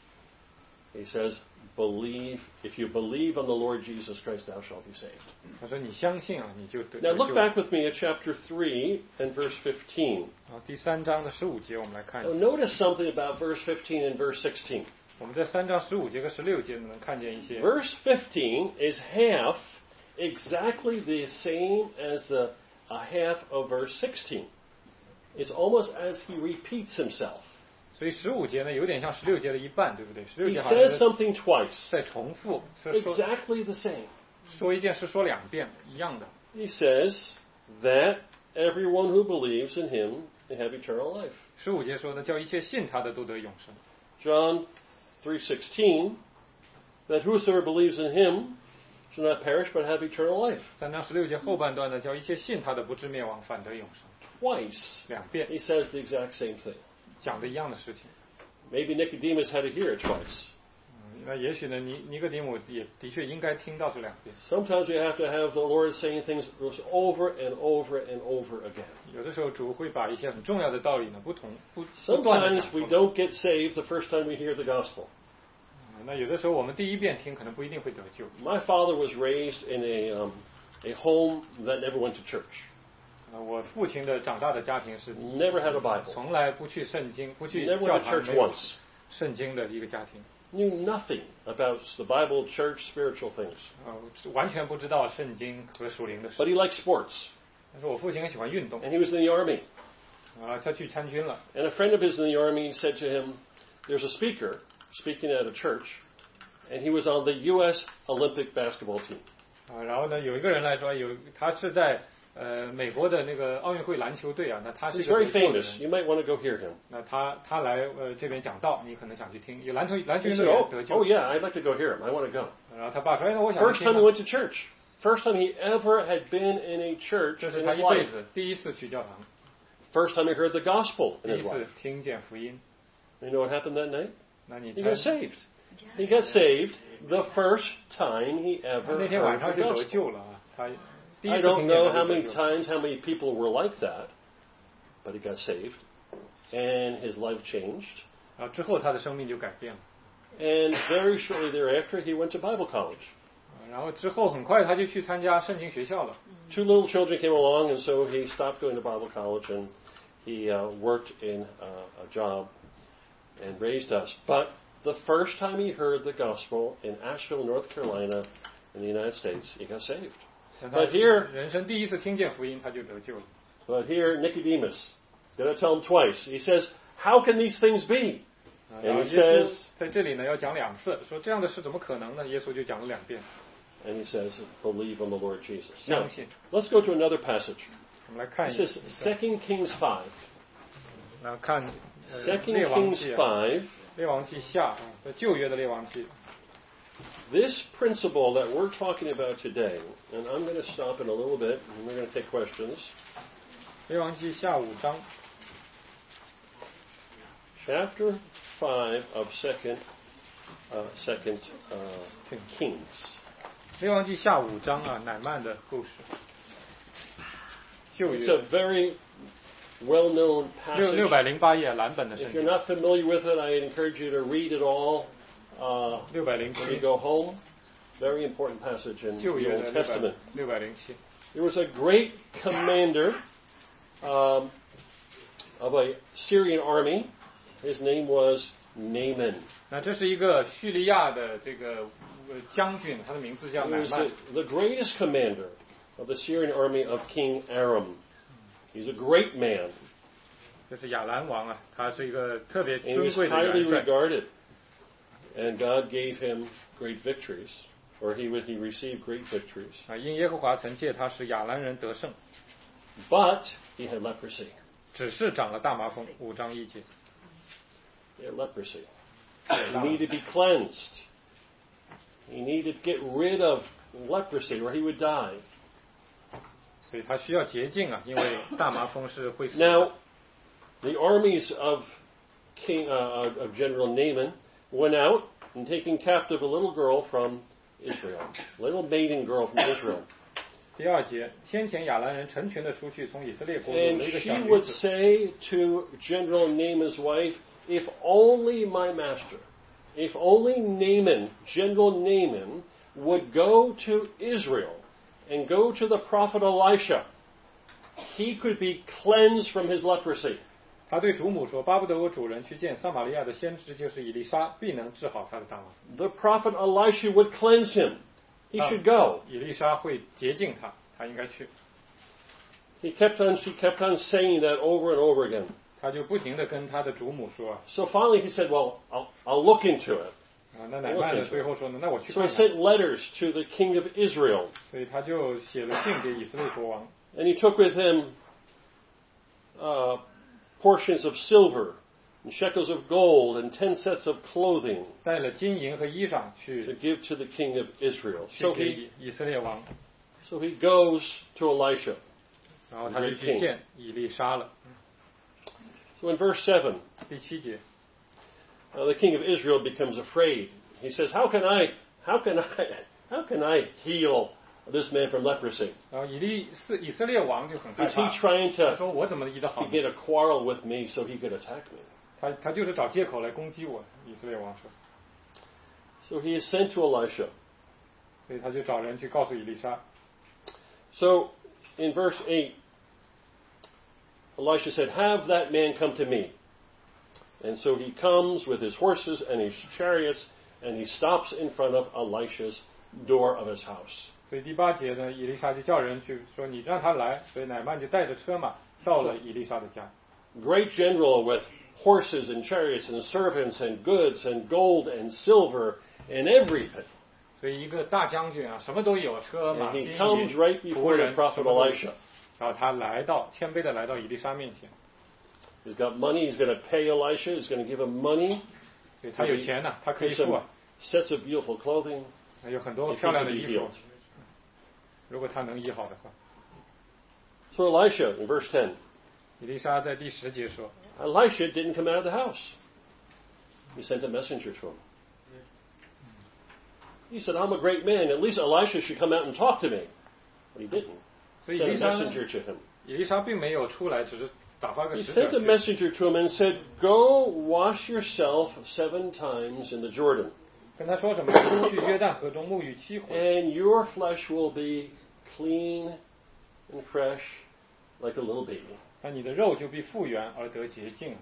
He says, believe, if you believe on the Lord Jesus Christ, thou shalt be saved. 他说你相信啊，你就得 Now 得 look 救。 back with me at chapter three and verse fifteen. 啊，第三章的十五节我们来看一 Now 下。 notice something about verse fifteen and verse sixteen. 我们在三章十五节和十六节能看见一些。 Verse fifteen is half exactly the same as the a half of verse sixteen. It's almost as he repeats himself. 所以十五节呢，有点像十六节的一半，对不对？十六 He 节好像 says 是 something twice. 在重复，是说 Exactly the same. 说一件事说两遍一样的。 He says that everyone who believes in him may have eternal life. 十五节说呢，叫一切信他的都得永生。 John three sixteen, that whosoever believes in him shall not perish but have eternal life. 三章十六节后半段呢，叫一切信他的不至灭亡，反得永生。 Twice 两遍 he says the exact same thing. 讲的一样的事情。 Maybe Nicodemus had to hear it twice. 嗯，那也许呢，尼尼哥底母也的确应该听到这两遍。 Sometimes we have to have the Lord saying things over and over and over again. 有的时候主会把一些很重要的道理呢，不同不不断的 Sometimes 讲 we 出来。 don't get saved the first time we hear the gospel. 嗯那有的时候我们第一遍听可能不一定会得救。 My father was raised in a um, a home that never went to church, 呃，我父亲的长大的家庭是 never had a Bible, 从来不去圣经、不去 never 教 went to 堂、 church 没有 once, 圣经的一个家庭， knew nothing about the Bible, church, spiritual things. 呃，完全不知道圣经和属灵的事。 But he liked sports, 但是我父亲很喜欢运动， and he was in the army. 啊，他去参军了。 And a friend of his in the army said to him, there's a speaker speaking at a church, and he was on the U S Olympic basketball team. 啊，然后呢，有一个人来说，有他是在呃美国的那个奥运会篮球队啊，那他是一 He's 个 very 不错的 famous. 人。 You might want to go hear him. 那他他来呃这边讲道，你可能想去听。有篮球篮球 He 运 said, 动员 oh, 得救。 oh yeah, I'd like to go hear him. I want to go. 然后他爸说，哎，那我想去 First 听 time 啊。 he went to church. First time he ever had been in a church 这 in 是他 his 一辈 life. 子第一次去教堂， First time he heard the gospel 第 in 一 his 次 life. 听见福音。 You know what happened that night? 那你 He 猜 got saved. He got saved the first time he 他 ever 那天晚 heard 上 the 就得 gospel. 救了啊！他第一 I 次 don't 听见 know 他 how 就得 many 救。 times, how many people were like that, but he got saved, and his life changed. 啊，之后他的生命就改变了。 And very shortly thereafter, he went to Bible college. 啊然后之后很快他就去参加圣经学校了。 Two little children came along, and so he stopped going to Bible college, and he uh, worked in uh, a job and raised us. But the first time he heard the gospel in Asheville, North Carolina, in the United States, he got saved. 但他 But here, 人生第一次听见福音，他就得救了。 but here, Nicodemus is going to tell him twice. He says, "How can these things be?" 啊然后 And he 耶稣 says, 在这里呢要讲两次，说这样的事怎么可能呢？耶稣就讲了两遍， and he says, "Believe on the Lord Jesus." 相 Now, 信。 let's go to another passage. 我们来看一 This 下 is，Second Kings five. 来看呃 Second 列王 Kings 记啊， five. 列王记下啊，在旧约的列王记。 This principle that we're talking about today, and I'm going to stop in a little bit, and we're going to take questions. 列王记下五章 Chapter five of Second uh, Second uh, Kings. 列王记下五章啊，乃曼的故事。旧 It's 约 a very well-known 六六 passage. 百零八页蓝本的圣 If you're 经， not familiar with it, I encourage you to read it all uh, 六百零 when you 七 go home. Very important passage in 旧 the 约 Old 的六百 Testament. 六百零七。 There was a great commander um, of a Syrian army. His name was Naaman. 那这是一个叙利亚的这个呃将军，他的名字叫 He 乃 was 曼 the,。the greatest commander of the Syrian army of King Aram. He's a great man 这是亚兰王啊，他是一个特别 and he 尊 was 贵的 highly 元帅 regarded. And God gave him great victories, or he would, he received great victories. 啊，因耶和华曾借他使亚兰人得胜， But he had leprosy. 只是长了大麻风，五章一节。 He had leprosy. He needed to be cleansed. He needed to get rid of leprosy or he would die. 所以他需要洁净啊，因为大麻风是会死的。 Now, the armies of King uh, of General Naaman went out and taken captive a little girl from Israel, a little maiden girl from Israel. 第二节，先前亚兰人成群的出去，从以色列国掳 And 了一个 she 小女 would 子。 say to General Naaman's wife, if only my master, if only Naaman, General Naaman, would go to Israel and go to the prophet Elisha, he could be cleansed from his leprosy. 他对主母说：“巴不得我主人去见撒玛利亚的先知，就是以利沙，必能治好他的大麻风。 The prophet Elisha would cleanse him. He should go. 以利沙会洁净他，他应该去。 He kept on, she kept on saying that over and over again. 他就不停地跟他的主母说 So finally he said, well, I'll, I'll look into it. 啊，那乃曼的最后说呢，那我去 So 看 he 看。 sent letters to the king of Israel. 所以他就写了信给以色列国王， And he took with him uh, portions of silver and shekels of gold and ten sets of clothing 带了金银和衣裳 to 去 give to the king of Israel. 去 So 给 he, 以色列王， so he goes to Elisha. 然后他就去见以利沙了。 So in verse seven, 第七节， uh, the king of Israel becomes afraid. He says, how can I, how can I, how can I heal this man from leprosy? 然后以利斯以色列王就很害 Is he 怕， trying 他 to 说我怎么医得好 to 呢？ get a quarrel with me so he could attack me? 他他就是找借口来攻击我。以色列王说， So he is sent to Elisha. 所以他就找人去告诉以利沙。 So in verse eight, Elisha said, have that man come to me. And so he comes with his horses and his chariots, and he stops in front of Elisha's door of his house. 所以第八节呢，以利沙就叫人去说你让他来，所以乃曼就带着车马到了以利沙的家。 Great general with horses and chariots and servants and goods and gold and silver and everything. 所以一个大将军啊，什么都有，车马 And 金 he comes 银 right 仆 before 人 the prophet 什么都有 Elisha. 然后他来到谦卑的来到以利沙面前， He's got money. He's going to pay Elisha. He's going to give him money. 所以他有钱呢、他可以 Give 付 some 啊， sets of beautiful clothing. 有很多 If he 漂亮 could 的 be 衣服 healed.。 如果他能医好的话， So Elisha, in verse ten, 以利沙在第十节说， Elisha didn't come out of the house. He sent a messenger to him. He said, I'm a great man. At least Elisha should come out and talk to me. But he didn't. 所以 He 以利 sent a 沙呢 messenger to him. 以利沙并没有出来，只是打发个 He 使者 sent a 去， messenger to him and said, Go wash yourself seven times in the Jordan, 跟他说什么？出去约旦河中沐浴七回， and your flesh will be clean and fresh like a little baby. 那你的肉就必复原而得洁净。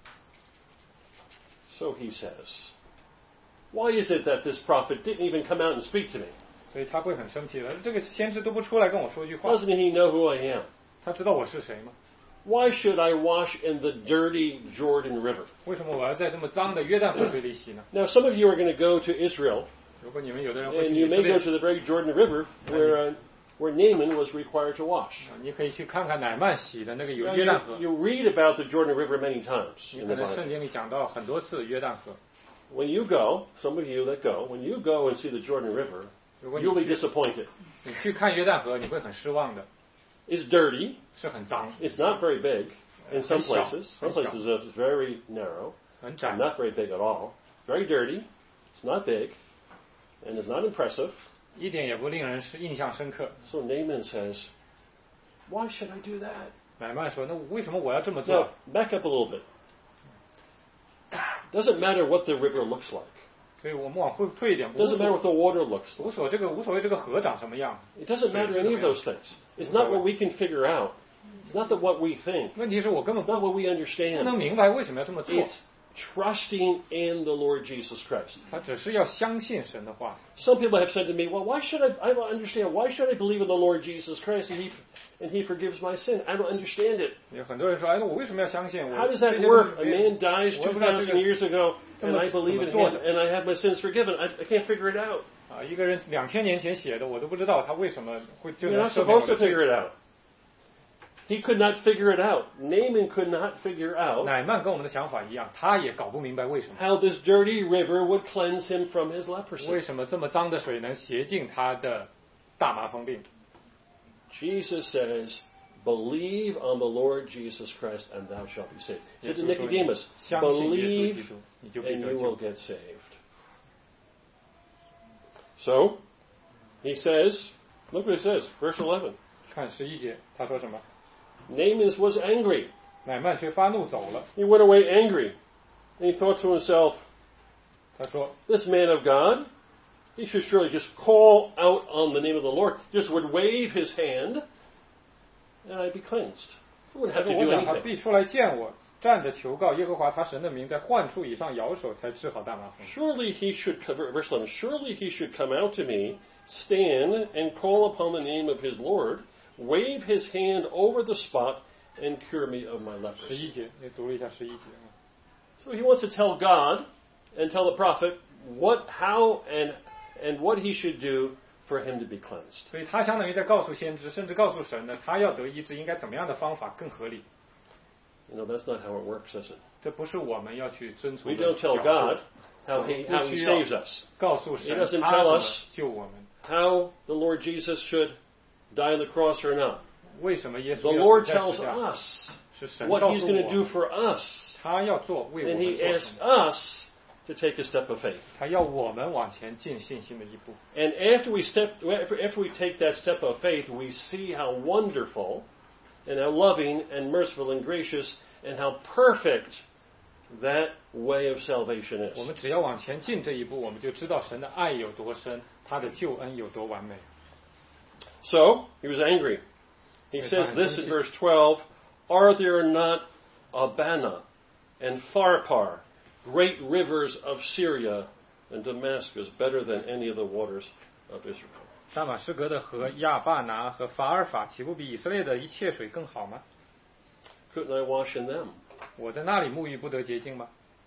So he says, Why is it that this prophet didn't even come out and speak to me? 所以他会很生气的。这个先知都不出来跟我说句话， Doesn't he know who I am? 他知道我是谁吗？ Why should I wash in the dirty Jordan River? 为什么我要在这么脏的约旦河水里洗呢？ Now, some of you are going to go to Israel, 如果你们有的人会 and 去 you 以色 may 列 go，to the very Jordan River where, uh, where Naaman was required to wash. 你可以去看看乃曼洗的那个有 Now, 约旦河 you,。you read about the Jordan River many times 你 in 可 the 能圣 Bible. 经里讲到很多次约旦河。 When you go, some of you that go, when you go and see the Jordan River, 如果你 you'll be 去 disappointed. 你去看约旦河，你会很失望的， It's dirty. 是很脏， It's not very big in some 很小， places. 很 Some 小。 places it's very narrow. 很窄 and，not very big at all. Very dirty. It's not big, and it's not impressive. 一点也不令人是印象深刻。 So Naaman says, "Why should I do that?" 乃曼说：“那为什么我要这么 Now, 做 back up a little bit. Doesn't matter what the river looks like. 所以我们往后退一点，无 Doesn't matter 所 what the water looks 无 like. 所这个无所谓这个河长什么样。 It doesn't matter any of those things. It's not what we can figure out. It's not that what we think. 问题是我根本 It's not what we 不 understand. 能明白为什么要这么做。 It's trusting in the Lord Jesus Christ. 他只是要相信神的话。 Some people have said to me, "Well, why should I? I don't understand. Why should I believe in the Lord Jesus Christ and He and He forgives my sin? I don't understand it. 有很多人说：“哎，那我为什么要相信？我 How does 这 that 些 work? 东 A 西 man dies 我也 two 不知道这 thousand 个 years ago, 这 and 么 I 怎 believe 么 in 做 Him, 的 and I have my sins forgiven. I, I can't figure it out. 啊，一个人两千年前写的，我都不知道他为什么会就 You're 能 not 赦免我 supposed 的 to figure 罪。 it out. He could not figure it out. Naaman could not figure out 乃曼跟我们的想法一样，他也搞不明白为什么， how this dirty river would cleanse him from his 为 leprosy. 什么这么脏的水能洁净他的大麻风病。 Jesus says, "Believe on the Lord Jesus Christ, and thou shalt be saved." He 耶 said to 稣说：“你 Nicodemus, 相信耶稣基 "Believe, 督，你就必 and 得 you will 救。 get saved." So, he says, look what he says, verse eleven. ” 看十一节，他说什么？ Naaman was angry. 乃曼却发怒走了。 He went away angry. And he thought to himself, 他说 "This man of God, he should surely just call out on the name of the Lord, just would wave his hand, and I'd be cleansed. He wouldn't：“ 他 have 说 to 我 do 想他 anything." 必出来见我，站着求告耶和华他神的名，在患处以上摇手，才治好大麻风。 Surely he should, verse eleven, surely he should come out to me, stand and call upon the name of his Lord, wave his hand over the spot, and cure me of my 十一 leprosy." 节，也读了一下十一节啊。 So he wants to tell God and tell the prophet what, how, and, and what he should do for him to be cleansed. 所以他相当于在告诉先知，甚至告诉神呢，他要得医治，应该怎么样的方法更合理。 You know, that's not how it works, is it? 这不是我们要去遵 We 从的 don't tell 角 God 度， how he, 不 how he 需要 saves us, 告诉 He 神 doesn't 他 tell 怎么 us 救我们， how the Lord Jesus should die on the cross or not. 为什么耶 The 稣要 Lord 死在 tells 十字架上？ us 是神 what 告 he's 诉 going to 我 do 们， for us. 他要做为我 And 们 he 做 asks 什么， us to take a step of faith. 他要我们往前进信心的一步。 And after we step, after, after we take that step of faith, we see how wonderful and how loving and merciful and gracious and how perfect that way of salvation 我 is. 们只要往前进这一步，我们就知道神的爱有多深，他的救恩有多完美。 So, he was angry. He Yes, says I'm this in guilty. verse twelve, "Are there not Abana and Pharpar, great rivers of Syria and Damascus, better than any of the waters of Israel?" 大马士革的河亚巴拿和法尔法，岂不比以色列的一切水更好吗？ Couldn't I wash in them? 我在那里沐浴不得洁净吗？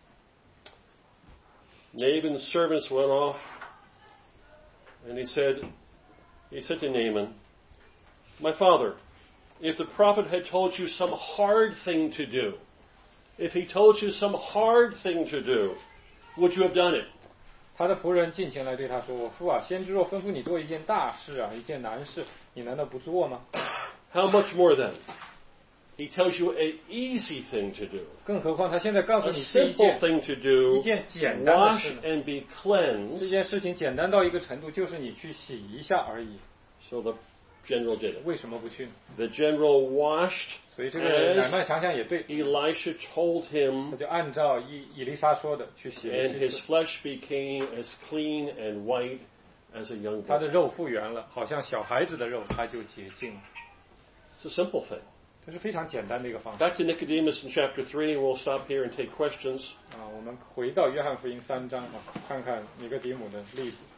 Naaman's servants went off, and he said, he said to Naaman, "My father, if the prophet had told you some hard thing to do, if he told you some hard thing to do, would you have done it?" 他的仆人近前来对他说：“我父啊，先知若吩咐你做一件大事啊，一件难事，你难道不做吗？ How much more then? He tells you an easy thing to do, 更何况他现在告诉 a 你这一 simple 件 thing to do, 一件简单的 wash 事呢。 and be 这 cleansed." 件事情简单到一个程度，就是你去洗一下而已。 So the general did it. 为什么不去呢？ The general washed 所以这个乃 as 曼想想也对， Elisha told 他 him, 就按照以以利沙说的去洗了 and 七 his 次， flesh became as clean and white as a young 他的 boy. 肉复原了，好像小孩子的肉，他就洁净了。 It's a simple thing. 这是非常简单的一个方法 Back to Nicodemus in chapter three, and we'll stop here and take questions. 啊。我们回到约翰福音三章啊，看看尼哥底母的例子。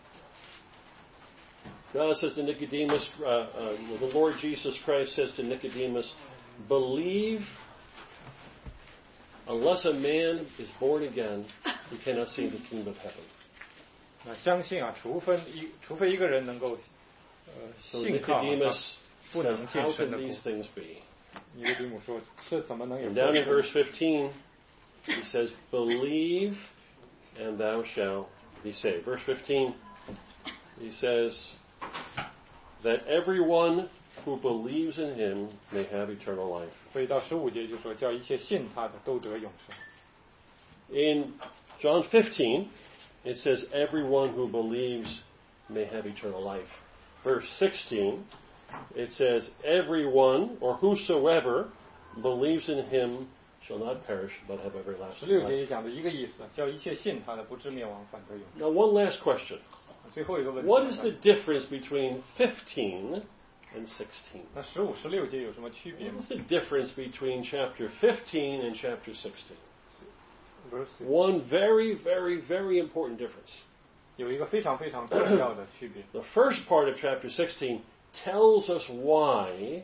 God says to Nicodemus, uh, uh, the Lord Jesus Christ says to Nicodemus, "Believe, unless a man is born again, he cannot see the kingdom of heaven." 那相信啊，除非一除非一个人能够呃 So 信靠啊，他 Nicodemus 不 says, 能进 "How 神 can 的 these 国。 things be?" 尼哥底母说：“这怎么能有 And 这 down in 事 verse fifteen, he says, "Believe, and thou shalt be saved." Verse fifteen, he says that everyone who believes in him may have eternal life. 所以到十五节就说，叫一切信他的都得永生。 In John fifteen, it says, everyone who believes may have eternal life. Verse sixteen, it says, everyone or whosoever believes in him shall not perish but have 十 everlasting 六节 life. 也讲的一个意思，叫一切信他的不至灭亡，反得永生。 Now, one last question. 最后一个问题， What is the difference between fifteen and sixteen? 那十五、十六节有什么区别 What 吗 is the difference between chapter fifteen and chapter sixteen? ？Verse One very, very, very important difference. 有一个非常非常重要的区别。 The first part of chapter sixteen tells us why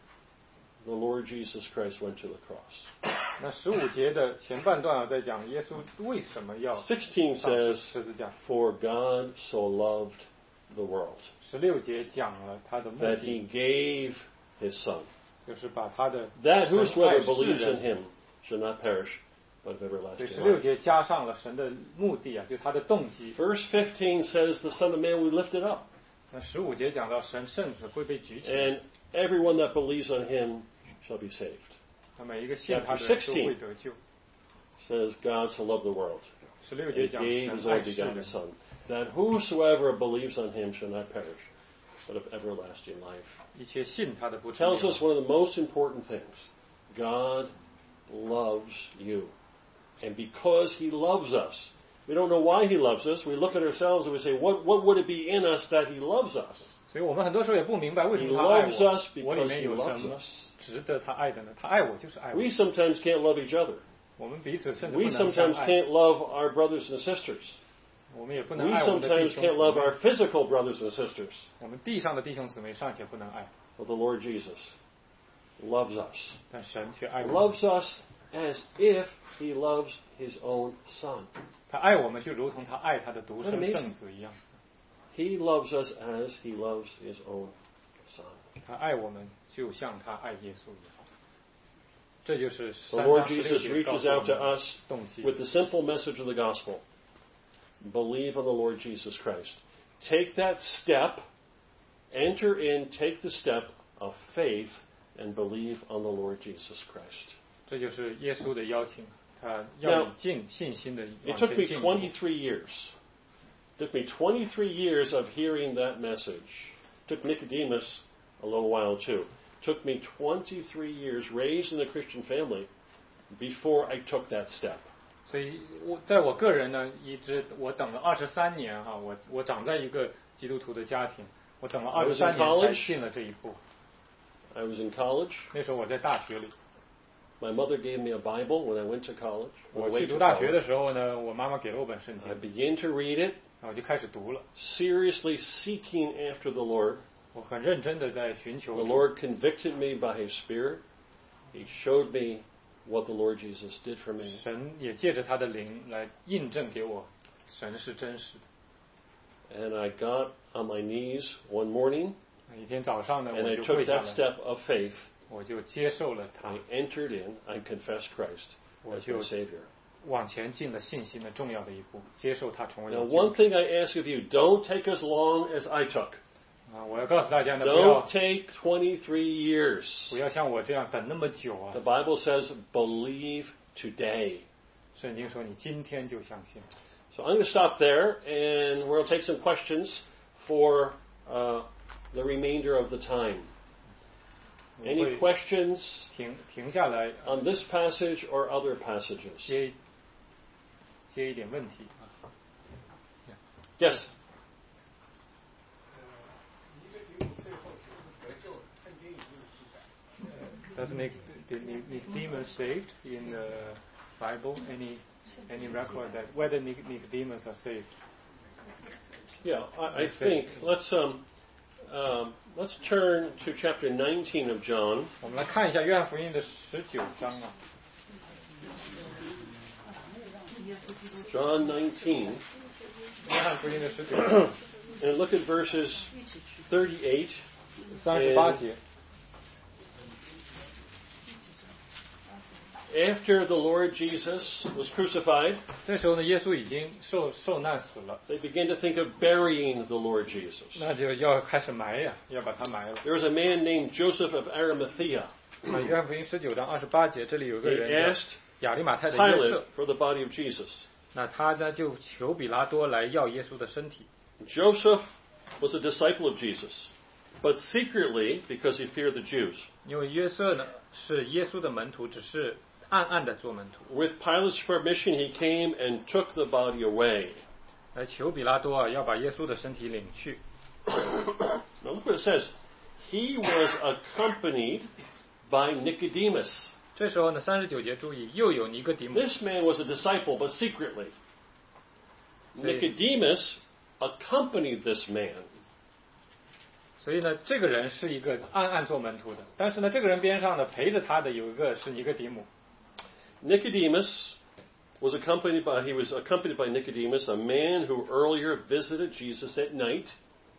the Lord Jesus Christ went to the cross. 那十五节的前半段啊，在讲耶稣为什么要 sixteen 上 says, 十字架。 For God so loved the world 十六节讲了他的目 that 的， he gave his Son, 就是把他的 that 神 whosoever 爱世 believes in 人。 him shall not perish but have 对， everlasting 十六 life. 节加上了神的目的啊，就他的动机。 Verse fifteen says the Son of Man will be lifted up, 那十五节讲到神圣子会被举起来， and everyone that believes on him shall be saved. 那每一个信他的人都会得救。 Says God so loved the world, 十六 that 节 he 讲 gave 神 his 爱 only 世 begotten 人， Son, that whosoever believes on him shall not perish, but have everlasting life. 一切信他的不至 Tells 灭 us 亡。 one of the most important things. God loves you. And because he loves us, we don't know why he loves us. We look at ourselves and we say, what, what would it be in us that he loves us? 所以我们很多时候也不明白为什 He 么他爱 loves 我 us， 我里 because 面 he 有什 loves 么 us. 值得他爱的呢？他爱我就是爱我。 We sometimes can't love each other. 我们彼此甚至不 We 能相 sometimes 爱， can't love our brothers and sisters. 我们也不能 We 爱我们的弟 sometimes 兄 can't 姊 love 妹 our physical brothers and sisters. 我们地上的弟兄姊妹尚且不能爱， But the Lord Jesus loves us. 但神却爱我们。 Loves us as if he loves his own son. 他爱我们就如同他爱他的独 Isn't 生 that amazing? 圣子一样， He loves us as he loves his own son. 他爱我们就像他爱耶稣一样。这就是 The 三 Lord 章十六 Jesus 节告 reaches 诉我 out to 们的 us 动机。 with the simple message of the gospel. Believe on the Lord Jesus Christ. Take that step, enter in, take the step of faith, and believe on the Lord Jesus Christ. 这就是耶稣的邀请，他要 Now, 你尽信心的 It 往 took 前 me 进一步。 twenty-three years. It took me twenty-three years of hearing that message. It took Nicodemus a little while too. It took me twenty-three years raised in a Christian family before I took that step. 所以我在我个人呢，一直我等了二十三年哈，我我长在一个基督徒的家庭，我等了 I 二十 was in 三年才 college. 进了这一步。 I was in college. 那时候我在大学里， My mother gave me a Bible when I went to college. On 我 the way 去 to 读大学 college. 的时候呢，我妈妈给了我本圣经， I 然 began to read it, 后我就开始读了。 seriously seeking after the Lord. 我很认真的在寻求 The 主。 Lord convicted me by His Spirit. He showed me what the Lord Jesus did for me. 神也借着他的灵来印证给我，神是真实的。 And I got on my knees one morning 一天早上呢， and 我 I 就 took 跪下 that 来， step of faith. 我就接受了他 I，entered in, I confessed Christ as my Savior. 往前进了信心的重要的一步，接受他成为 Now, 我 one 救主。 thing I ask of you, don't take as long as I took. 啊，我要告诉大家呢，不要 Don't take twenty-three years. 不要像我这样等那么久啊 The！Bible says, believe today. 圣经说你今天就相信。 So I'm going to stop there, and we'll take some questions for uh, the remainder of the time. 我 Any 会 questions 停停下来 on this passage or other passages? 接接一点问题啊。 Yes. Does Nic- did Nic- Nicodemus saved in the Bible? Any any record that whether Nic- Nicodemus are saved? Yeah, I, I think let's um, um, let's turn to chapter nineteen of John. 我们来看一下约翰福音的十九章啊。 John nineteen, 约翰福音的十九章 and look at verses thirty-eight. 三十八节。 After the Lord Jesus was crucified, 这时候呢，耶稣已经受受难死了， they began to think of burying the Lord Jesus. 那就要开始埋呀，要把他埋了。 There was a man named Joseph of Arimathea. 那约翰福音十九章二十八节，这里有个 He 人 asked 亚利马太的约 Pilate 瑟， for the body of Jesus. 那他呢就求比拉多来要耶稣的身体。 Joseph was a disciple of Jesus, but secretly because he feared the Jews. 因为约瑟呢是耶稣的门徒，只是暗暗的做门徒。 With Pilate's permission, he came and took the body away. 来求比拉多啊要把耶稣的身体领去。 Now look what it says. He was accompanied by Nicodemus. 这时候呢，三十九节注意，又有尼哥底母。 This man was a disciple, but secretly. Nicodemus accompanied this man. 所以呢，这个人是一个暗暗做门徒的，但是呢，这个人边上呢陪着他的有一个是尼哥底母。 Nicodemus was accompanied by he was accompanied by Nicodemus, a man who earlier visited Jesus at night.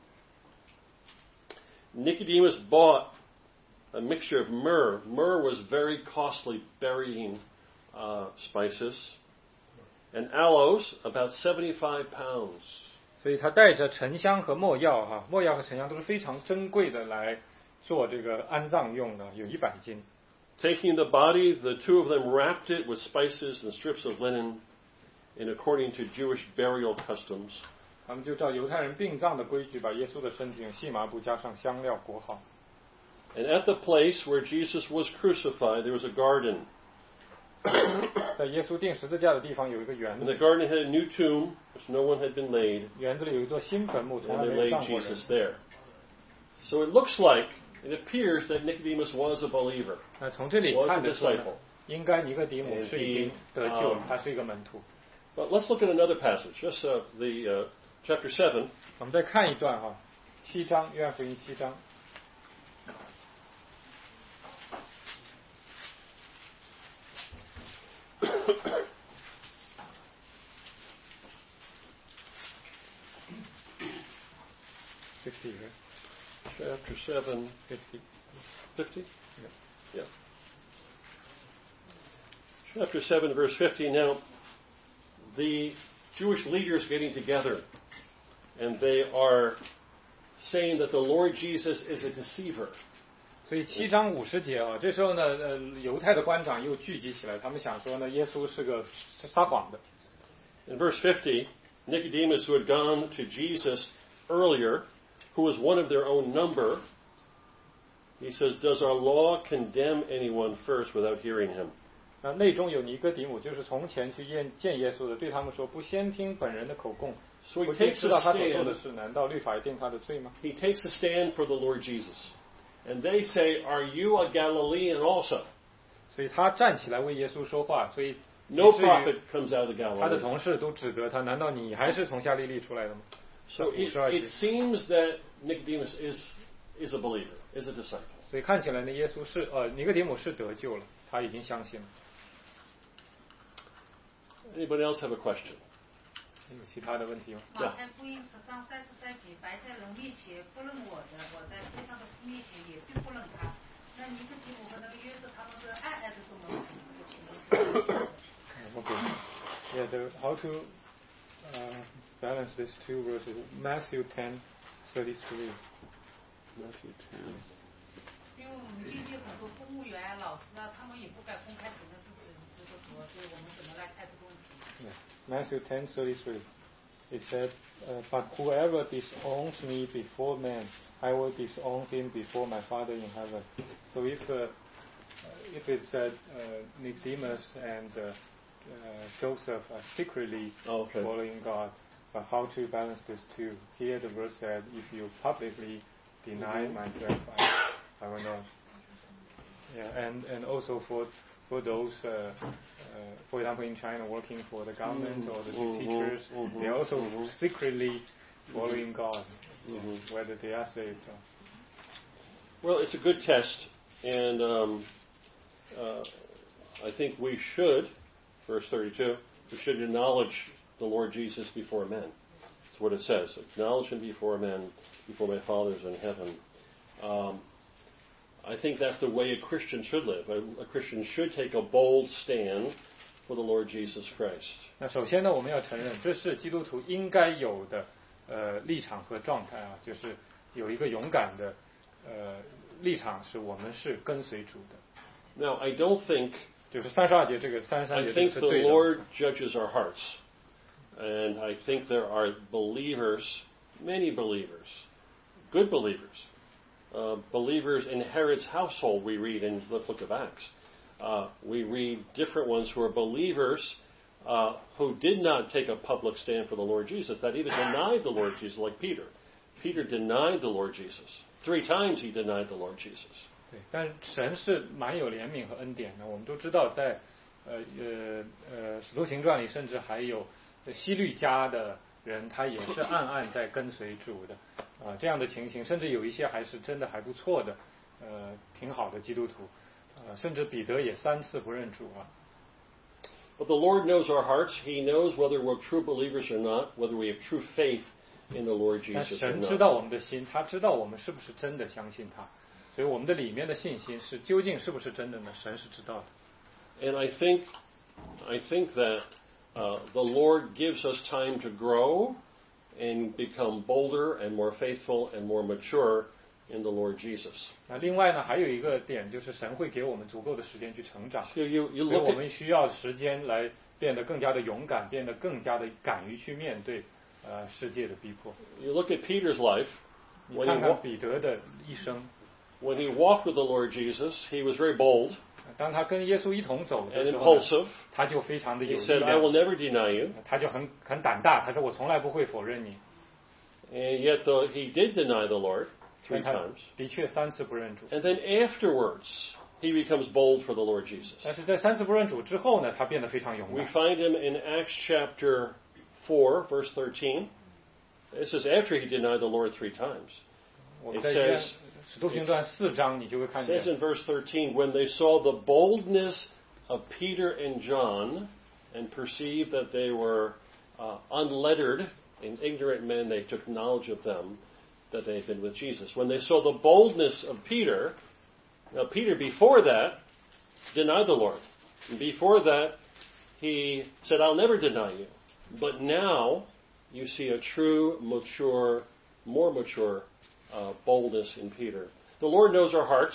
Nicodemus bought a mixture of myrrh. Myrrh was very costly burying uh, spices, and aloes, about seventy-five pounds. 所以他带着沉香和没药哈、啊，没药和沉香都是非常珍贵的来做这个安葬用的，有一百斤。 Taking the body, the two of them wrapped it with spices and strips of linen, in according to Jewish burial customs. 他们就照犹太人殡葬的规矩，把耶稣的身体用细麻布加上香料裹好。 And at the place where Jesus was crucified, there was a garden. 在耶稣钉十字架的地方有一个园 And 子， the garden had a new tomb, which no one had been laid, 园子里有一座新坟墓，从 and 来 they 没有 laid 葬过人。 Jesus there. So it looks like, it appears that Nicodemus was a believer. 那从这里 Was 看 a 得出呢 disciple. 应该尼哥底母是已经得救了 And he, um,， 他是一个门徒。 But let's look at another passage, just uh, the uh, chapter seven. 我们再看一段哈，七章，约翰福音七章。Fifty, right? Chapter seven, Fifty. fifty? Yeah. Yeah. Chapter seven, verse fifty. Now, the Jewish leaders getting together, and they are saying that the Lord Jesus is a deceiver. 所以七章五十节啊，这时候呢，呃，犹太的官长又聚集起来，他们想说呢，耶稣是个撒谎的。 In verse fifty, Nicodemus, who had gone to Jesus earlier, who was one of their own number, he says, "Does our law condemn anyone first without hearing him?" 那内中有尼哥底母，就是从前去见见耶稣的，对他们说：“不先听本人的口供， So 不 he 先 takes 知 a 道他所做的 stand. 事，难道律法也定他的罪吗？” He takes a stand for the Lord Jesus, and they say, "Are you a Galilean also?" 所以他站起来为耶稣说话，所以 No 以至于 prophet comes out of 他的 Galilee. 同事都指责他：难道你还是从加利利出来的吗？ So it, it seems that Nicodemus is is a believer, is a disciple. 所以看起来呢，耶稣是呃尼哥底母是得救了，他已经相信了。 Anybody else have a question? 有其他的问题吗？ 马太福音十章三十三节，摆在人面前不认我的，我在天上的父面前也必不认他。那尼哥底母和那个约瑟他们是暗暗的做门徒，这个情况。 Okay. Yeah, the, how to uh, balance these two verses? Matthew ten thirty-three. Matthew ten. 因为我们今天很多公务员、老师啊，他们也不敢公开承认自己是基督徒，所以我们怎么来看这个问题？ Yeah. Matthew ten thirty-three. It said, uh, "But whoever disowns me before men, I will disown him before my Father in heaven." So if uh, if it said uh, Nicodemus and uh, uh, Joseph are secretly Okay. following God, but how to balance these two? Here the verse said, "If you publicly deny Mhm. myself, I, I will not." Yeah, and and also for for those, uh, uh, for example, in China, working for the government Mhm. or the Mhm. teachers, Mhm. they are also Mhm. secretly following God, Mhm. whether they are saved. Or, Well, it's a good test, and um, uh, I think we should, verse thirty-two, we should acknowledge the Lord Jesus before men. That's what it says. Acknowledge him before men, before my fathers in heaven. Um, I think that's the way a Christian should live. A, a Christian should take a bold stand for the Lord Jesus Christ. 那首先呢，我们要承认这是基督徒应该有的呃立场和状态啊，就是有一个勇敢的呃立场，是我们是跟随主的。 Now, I don't think 就是三十二节这个三十三 I 节这个 think 是 the 对的。 Lord judges our hearts. And I think there are believers, many believers, good believers. Uh, believers in Herod's household, we read in the book of Acts. Uh, we read different ones who are believers uh, who did not take a public stand for the Lord Jesus, that even denied the Lord Jesus, like Peter. Peter denied the Lord Jesus. Three times he denied the Lord Jesus. 对，但神是蛮有怜悯和恩典的。我们都知道在，呃呃呃《使徒行传》里，甚至还有西律家的人，他也是暗暗在跟随主的，啊、呃，这样的情形，甚至有一些还是真的还不错的，呃，挺好的基督徒，呃，甚至彼得也三次不认主啊。 But the Lord knows our hearts. He knows whether we're true believers or not, whether we have true faith in the Lord 但 Jesus or 神 not. 知道我们的心，他知道我们是不是真的相信他，所以我们的里面的信心是究竟是不是真的呢？神是知道的。 And I think, I think that uh, the Lord gives us time to grow and become bolder and more faithful and more mature in the Lord Jesus. 那另外呢，还有一个点就是神会给我们足够的时间去成长， You, you, you 所以 look 我 at 们需要时间来变得更加的勇敢，变得更加的敢于去面对呃世界的逼迫。 you look at Peter's life. 你 When 看 he, 看 wa- 彼得的一生， when he walked with the Lord Jesus, he was very bold 当他跟耶稣一同走的 and 时候呢， impulsive. 他就非常的 He 有力 said, I will 量， never deny you. 他就很很胆大，他说我从来不会否认你。 And yet the, he did deny the Lord three 但他 times. 的确三次不认主， And then afterwards, he becomes bold for the Lord Jesus. 但是在三次不认主之后呢，他变得非常勇 We 敢。 find him in Acts chapter four, verse thirteen. This is after he denied the Lord three times. 我们 It 在约 says, 使徒行传四章，你就会 it 看 says 见， in verse thirteen, when they saw the boldness of Peter and John and perceived that they were uh, unlettered and ignorant men, they took knowledge of them that they had been with Jesus. When they saw the boldness of Peter, now Peter before that denied the Lord. And before that, he said, I'll never deny you. But now you see a true, mature, more mature uh, boldness in Peter. The Lord knows our hearts,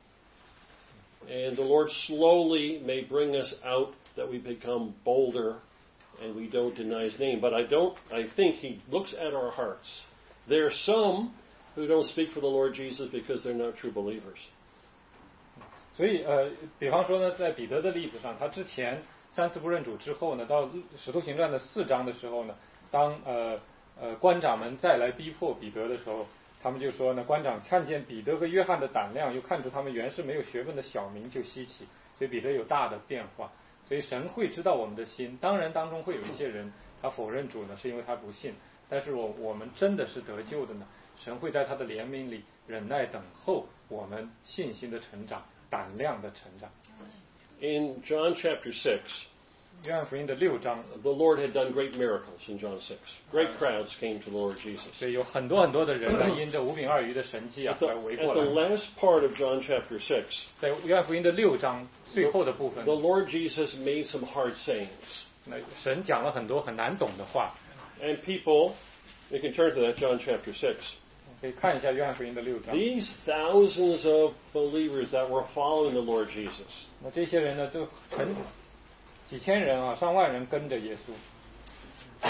and the Lord slowly may bring us out that we become bolder and we don't deny His name. But I don't. I think He looks at our hearts. There are some who don't speak for the Lord Jesus because they're not true believers. 所以呃，比方说呢，在彼得的例子上，他之前三次不认主之后呢，到使徒行传的四章的时候呢，当呃呃官长们再来逼迫彼得的时候，他们就说呢，官长看见彼得和约翰的胆量，又看出他们原是没有学问的小民，就稀奇，所以彼得有大的变化。所以神会知道我们的心，当然当中会有一些人他否认主呢，是因为他不信，但是我我们真的是得救的呢，神会在他的怜悯里忍耐等候我们信心的成长，胆量的成长。 In John chapter six, 约翰福音的六章， the Lord had done great miracles in John six. Great crowds came to the Lord Jesus. 所以有很多很多的人呢，因着五饼二鱼的神迹啊 At the, 来围 at 过 the 来。 last part of John chapter six, 在约翰福音的六章最后的部分 the，Lord Jesus made some hard sayings. 那神讲了很多很难懂的话， And people, you can turn to that, John chapter six. 可以看一下约翰福音的六章。 These thousands of believers that were following the Lord Jesus, 那这些人呢，都成几千人啊，上万人跟着耶稣。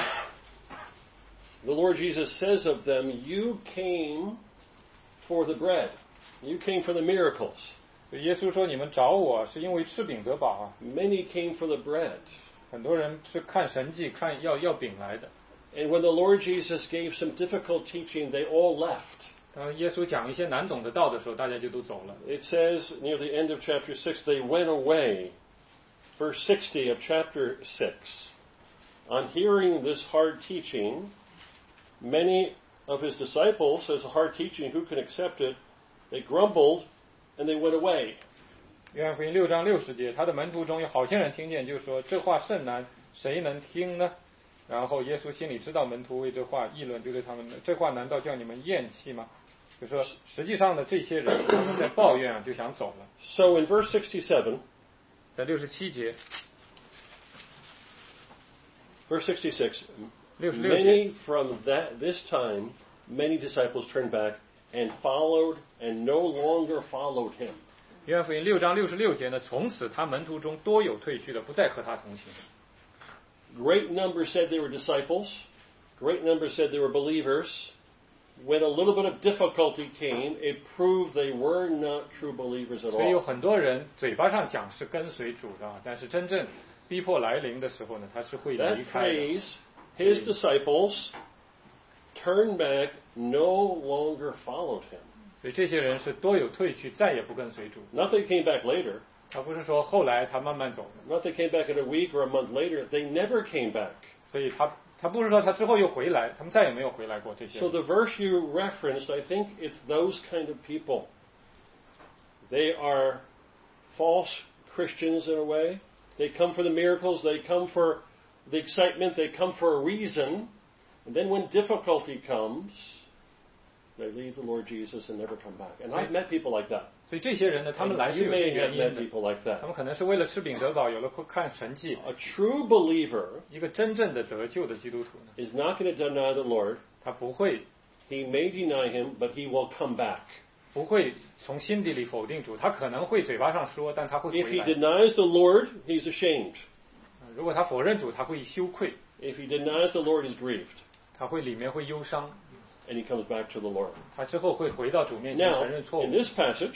the Lord Jesus says of them, you came for the bread. You came for the miracles. 所以耶稣说：“你们找我是因为吃饼得饱啊。 Many came for the bread. ” 很多人是看神迹、看要要饼来的。 And when the Lord Jesus gave some difficult teaching, they all left. 当耶稣讲一些难懂的道的时候，大家就都走了。 It says near the end of chapter six, they went away. Verse sixty of chapter six. On hearing this hard teaching, many of his disciples, says a hard teaching, who can accept it? They grumbled and they went away. 约翰福音六章六十节，他的门徒中有好些人听见，就说：“这话甚难，谁能听呢？”然后耶稣心里知道门徒为这话议论，就对他们：“这话难道叫你们厌弃吗？”就说实际上呢，这些人他们在抱怨啊，就想走了。 So in verse sixty-seven, 在六十七节、 verse sixty-six, 六十六节， many from that this time, many disciples turned back and followed and no longer followed him. 约翰福音六章六十六节呢，从此他门徒中多有退去的，不再和他同行。 Great numbers said they were disciples. Great numbers said they were believers. When a little bit of difficulty came, it proved they were not true believers at 所以有 all. 很多人嘴巴上讲是跟随主的，但是真正逼迫来临的时候呢，他是会离 That 开的。 phrase, his disciples turned back, no longer followed him. 所以这些人是多有退去，再也不跟随主。 Not that they came back later. 他不是说后来他慢慢走的， Not that they came back in a week or a month later. They never came back. 所以他他不是说他之后又回来，他们再也没有回来过。这些 So 人 the verse you referenced, I think it's those kind of people. They are false Christians in a way. They come for the miracles. They come for the excitement. They come for a reason. And then when difficulty comes, they leave the Lord Jesus and never come back. And I've met people like that. 所以这些人呢，他们来 And 是 you 有些 may 原 have 因 met 的， people like 他 that. 们可能是为了吃饼得饱，有了看神迹。 A true believer 一个真正的得救的基督徒呢， is not going to deny the Lord. 他不会 He may deny him, but he will come back. 不会从心底里否定主，他可能会嘴巴上说，但他会 If 回 he 来。 denies the Lord, he's ashamed. 如果他否认主，他会羞愧， If he denies the Lord, he's grieved. 他会里面会忧伤， And he comes back to the Lord. 他之后会回到主面前 Now, 承认错 in 误。 this passage,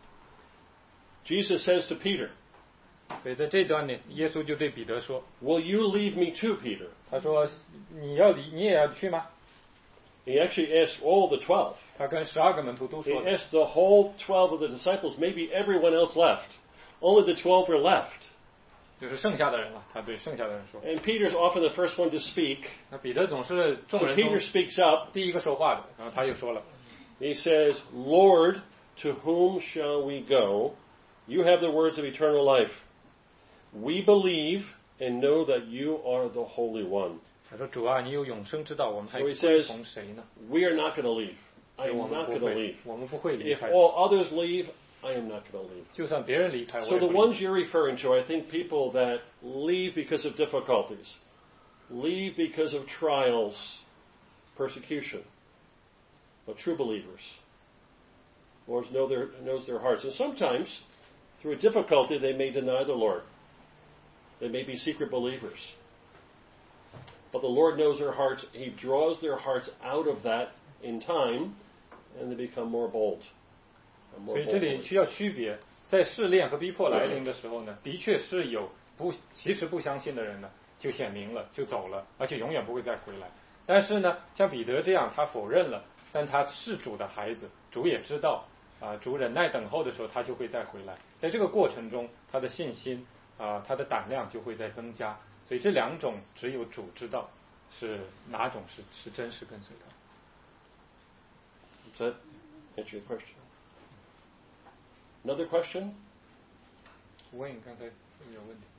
Jesus says to Peter, 所以在这段里，耶稣就对彼得说 Will you leave me too, Peter?：“ 他说你要离，你也要去吗 He actually asked all the twelve.？” 他跟十二个门徒都 He 说了， asked the whole twelve of the disciples. Maybe everyone else left. Only the twelve were left. 就是剩下的人了。他对剩下的人说 And Peter's often the first one to speak.：“ 那彼得总是众 So 人中 Peter speaks up. 第一个说话的。”然后他又说了 He says, Lord, to whom shall we go? You have the words of eternal life. We believe and know that you are the Holy One.：“ 他说主啊，你有永生之道，我们还 So he 归 says, 从谁呢？ We are not going to leave. I 我 am 们 not 不 going to 会 leave.， 我们不会离 If 开。 all others leave, I am not going to leave. 就算别人离开，我 So 也 the 不离 ones you're referring to, I think people that leave because of difficulties, leave because of trials, persecution, but true believers. Lord know their, knows their hearts. And sometimes, through a difficulty, they may deny the Lord. They may be secret believers. But the Lord knows their hearts. He draws their hearts out of that in time, and they become more bold. and more 所以这里 bold. 需要区别，在试炼和逼迫来临的时候呢，的确是有不其实不相信的人呢，就显明了，就走了，而且永远不会再回来。但是呢，像彼得这样，他否认了，但他是主的孩子，主也知道啊，主忍耐等候的时候，他就会再回来。在这个过程中，他的信心啊，他的胆量就会在增加。所以这两种只有主知道是哪种是是真实跟随他。 Does that answer your question? Another question? Wayne 刚才有问题。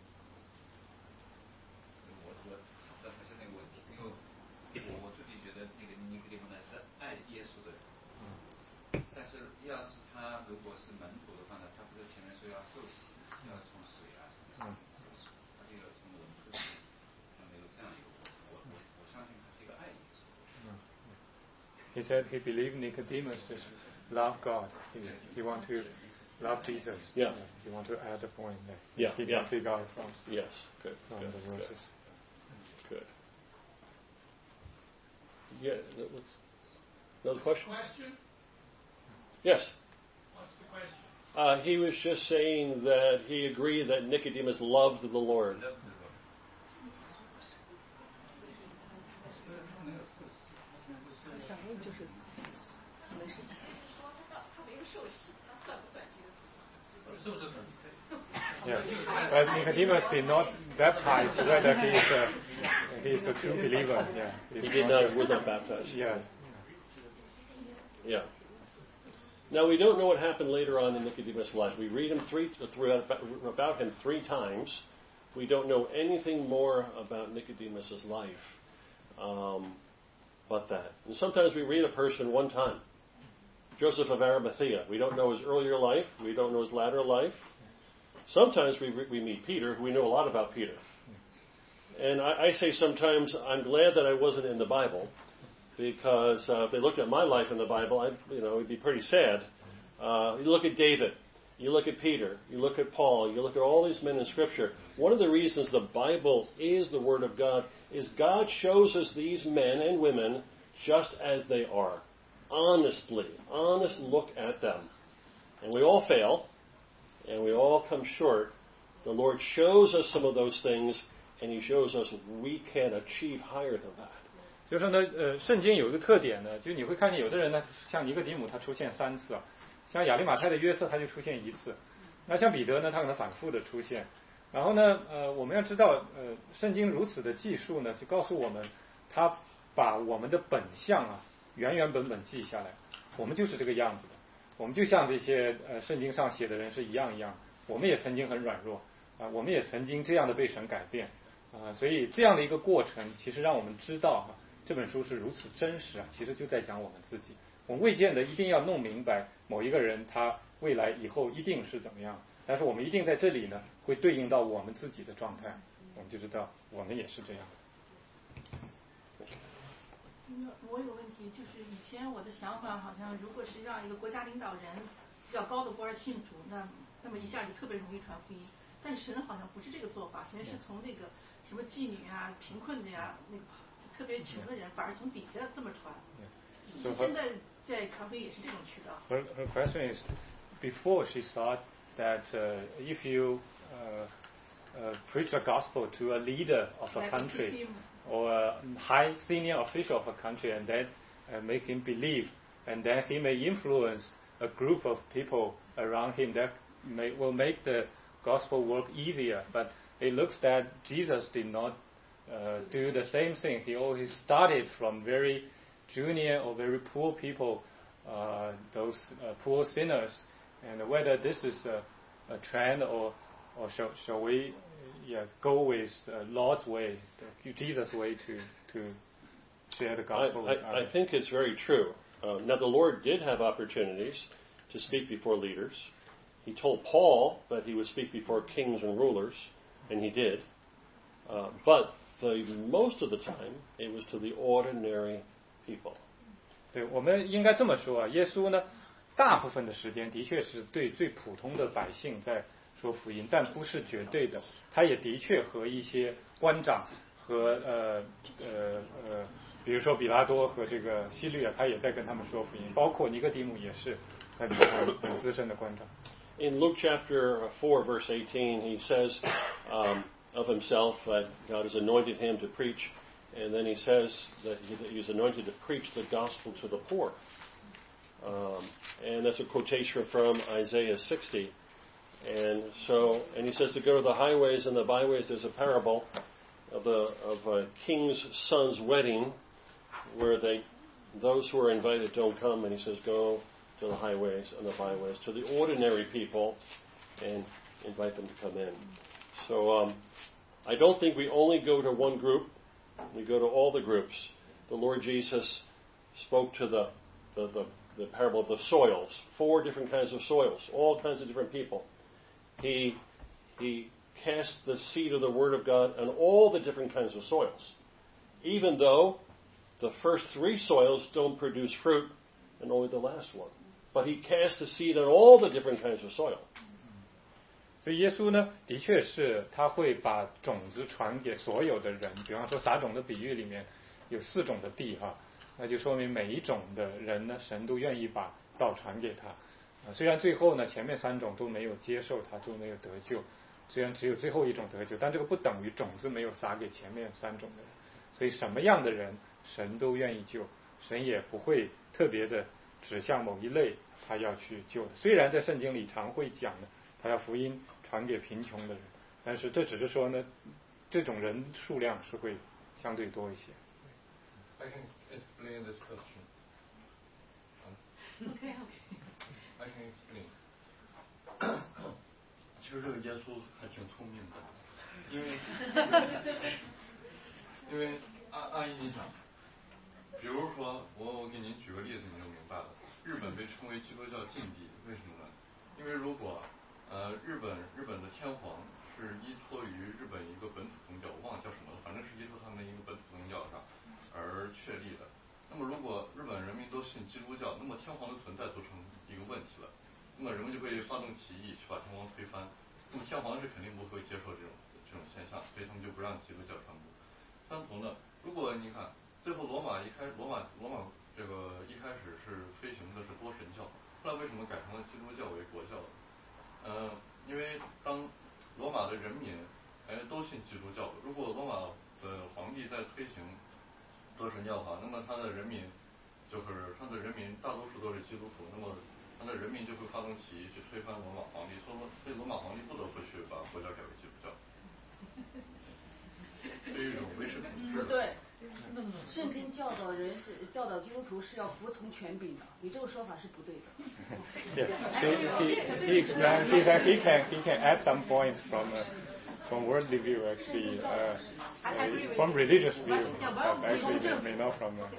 我我刚才是那个问题，因为我我自己觉得那个尼哥底母呢是爱耶稣的人，嗯，但是要是他如果是门徒的话呢，他不是前面说要受洗，要从水啊什么什么受洗，他这个从文字上没有这样一个过程，我我我相信他是一个爱耶稣。 嗯 He said he believed Nicodemus just love God. He, he want to love Jesus. Yeah. He want to add a point there. Yeah, He yeah. can figure out from, Yes. Good. from Good. the verses. Good. Good. Yeah. that was- Another question? Question? Yes. What's the question? Uh, he was just saying that he agreed that Nicodemus loved the Lord. 小朋友就是没事。 Yeah. But Nicodemus did not baptize whether he is a, he is a true believer. Yeah. He He's did not not, sure. was not baptized. Yeah. Yeah. Now we don't know what happened later on in Nicodemus' life. We read him three throughout about him three times. We don't know anything more about Nicodemus' life, um, but that. And sometimes we read a person one time. Joseph of Arimathea. We don't know his earlier life. We don't know his latter life. Sometimes we we meet Peter. We know a lot about Peter. And I, I say sometimes I'm glad that I wasn't in the Bible, because uh, if they looked at my life in the Bible, I'd, you know, it'd be pretty sad. Uh, you look at David. You look at Peter, you look at Paul, you look at all these men in Scripture. One of the reasons the Bible is the Word of God is God shows us these men and women just as they are. Honestly, honest look at them. And we all fail, and we all come short. The Lord shows us some of those things, and He shows us we can achieve higher than that. 就是呢，呃，圣经有一个特点呢，就是你会看见有的人呢，像尼哥底母他出现三次，像亚利马太的约瑟他就出现一次，那像彼得呢，他可能反复的出现。然后呢，呃，我们要知道，呃，圣经如此的记述呢，就告诉我们，他把我们的本相啊，原原本本记下来，我们就是这个样子的，我们就像这些呃圣经上写的人是一样一样，我们也曾经很软弱啊、呃，我们也曾经这样的被神改变啊、呃，所以这样的一个过程，其实让我们知道哈。这本书是如此真实啊，其实就在讲我们自己。我们未见得一定要弄明白某一个人他未来以后一定是怎么样，但是我们一定在这里呢，会对应到我们自己的状态，我们就知道我们也是这样。 我有个问题，就是以前我的想法好像，如果是让一个国家领导人比较高的官儿信主，那那么一下就特别容易传福音。但神好像不是这个做法，神是从那个什么妓女啊、贫困的呀、那个。特别穷的人反而从底下这么传，现在在传福音也是这种渠道。 Her, her question is, before she thought that uh, if you uh, uh, preach a gospel to a leader of a country or a high senior official of a country and then uh, make him believe, and then he may influence a group of people around him that may, will make the gospel work easier. But it looks that Jesus did not Uh, do the same thing. He always started from very junior or very poor people, uh, those uh, poor sinners. And whether this is a, a trend or, or shall, shall we yeah, go with uh, Lord's way, Jesus' way to, to share the gospel I, with I, others? I think it's very true. Uh, now, the Lord did have opportunities to speak before leaders. He told Paul that he would speak before kings and rulers, and he did. Uh, but The, most of the time, it was to the ordinary people. 对，我们应该这么说啊，耶稣呢，大部分的时间的确是对最普通的百姓在说福音，但不是绝对的。他也的确和一些官长和呃呃呃，比如说比拉多和这个希律啊，他也在跟他们说福音，包括尼哥底母也是很很很资深的官长。 In Luke chapter four, verse eighteen, he says. Um, of himself that God has anointed him to preach, and then he says that he is anointed to preach the gospel to the poor. Um, and that's a quotation from Isaiah sixty. And so, and he says to go to the highways and the byways. There's a parable of the of a king's son's wedding, where they those who are invited don't come, and he says go to the highways and the byways to the ordinary people, and invite them to come in. So um, I don't think we only go to one group. We go to all the groups. The Lord Jesus spoke to the, the, the, the parable of the soils, four different kinds of soils, all kinds of different people. He, he cast the seed of the Word of God on all the different kinds of soils, even though the first three soils don't produce fruit and only the last one. But he cast the seed on all the different kinds of soil. 所以耶稣呢，的确是他会把种子传给所有的人。比方说撒种的比喻里面有四种的地哈，那就说明每一种的人呢，神都愿意把道传给他。啊，虽然最后呢前面三种都没有接受他，都没有得救，虽然只有最后一种得救，但这个不等于种子没有撒给前面三种的人。所以什么样的人神都愿意救，神也不会特别的指向某一类他要去救的。虽然在圣经里常会讲的，他要福音传给贫穷的人，但是这只是说呢，这种人数量是会相对多一些。 I can explain this question. Okay, okay. I can explain. 其实这个耶稣还挺聪明的，因为因为阿阿姨你想，比如说我我给您举个例子，你就明白了。日本被称为基督教禁地，为什么呢？因为如果呃，日本日本的天皇是依托于日本一个本土宗教，我忘了叫什么了，反正是依托他们一个本土宗教上而确立的。那么如果日本人民都信基督教，那么天皇的存在都成一个问题了。 那么人们就会发动起义去把天皇推翻。那么天皇是肯定不会接受这种这种现象，所以他们就不让基督教传播。相同的，如果你看最后罗马一开罗马罗马这个一开始是推行的是多神教，后来为什么改成了基督教为国教？嗯、呃，因为当罗马的人民哎都信基督教，如果罗马的皇帝在推行多神教的话，那么他的人民就是他的人民大多数都是基督徒，那么他的人民就会发动起义去推翻罗马皇帝，所以所以罗马皇帝不得不去把国教改为基督教。这一种维持统治。 不对，圣经教导人是教导基督徒是要服从权柄的，你这个说法是不对的。 Yeah. He, he, he explains he, that he can he can add some points from uh, from worldly view actually uh, uh, from religious view, but actually may not from. Uh,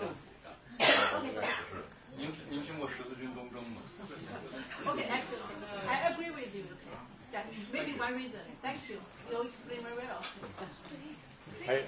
是，您您听过十字军东征吗 Okay, actually, I agree with you. That maybe one reason. Thank you. You explain very well. I,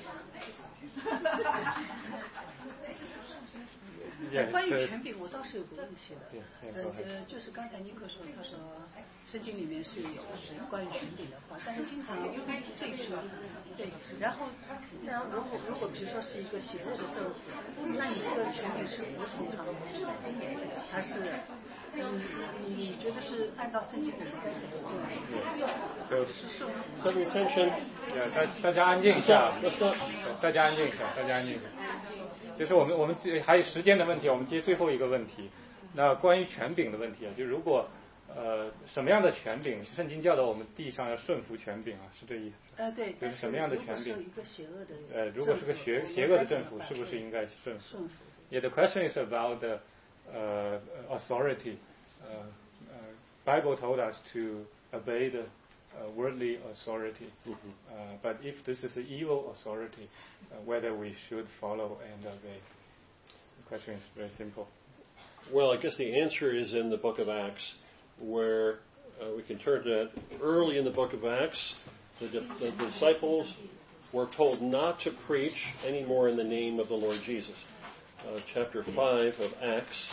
yes, 关于 uh, 权柄，我倒是有个问题的。 yeah, yeah, 呃 go ahead. 呃，就是刚才尼克说，他说圣经里面是有关于权柄的话，但是经常这个对，然后然后如果如果比如说是一个邪恶的政府，那你这个权柄是服从他们，还是你你你觉得是按照圣经我们该怎么做？ So, 是顺服 Some attention. yeah, 大大家安静一下，大家安静一下，大家安静一下。就是我们我们还有时间的问题，我们接最后一个问题。那关于权柄的问题啊，就如果呃什么样的权柄，圣经教导我们地上要顺服权柄啊，是这意思？ 呃，对。 就是什么样的权柄？ 如果是一个邪恶的呃，如果是个邪邪恶的政府，是不是应该顺服？ 顺服。 Yeah, the question is about the uh, authority. Uh, uh, Bible told us to obey the uh, worldly authority, Mm-hmm. uh, but if this is an evil authority, uh, whether we should follow and obey. The question is very simple. Well, I guess the answer is in the book of Acts, where uh, we can turn to that. Early in the book of Acts, the, the, the disciples were told not to preach anymore in the name of the Lord Jesus. Uh, chapter five of Acts.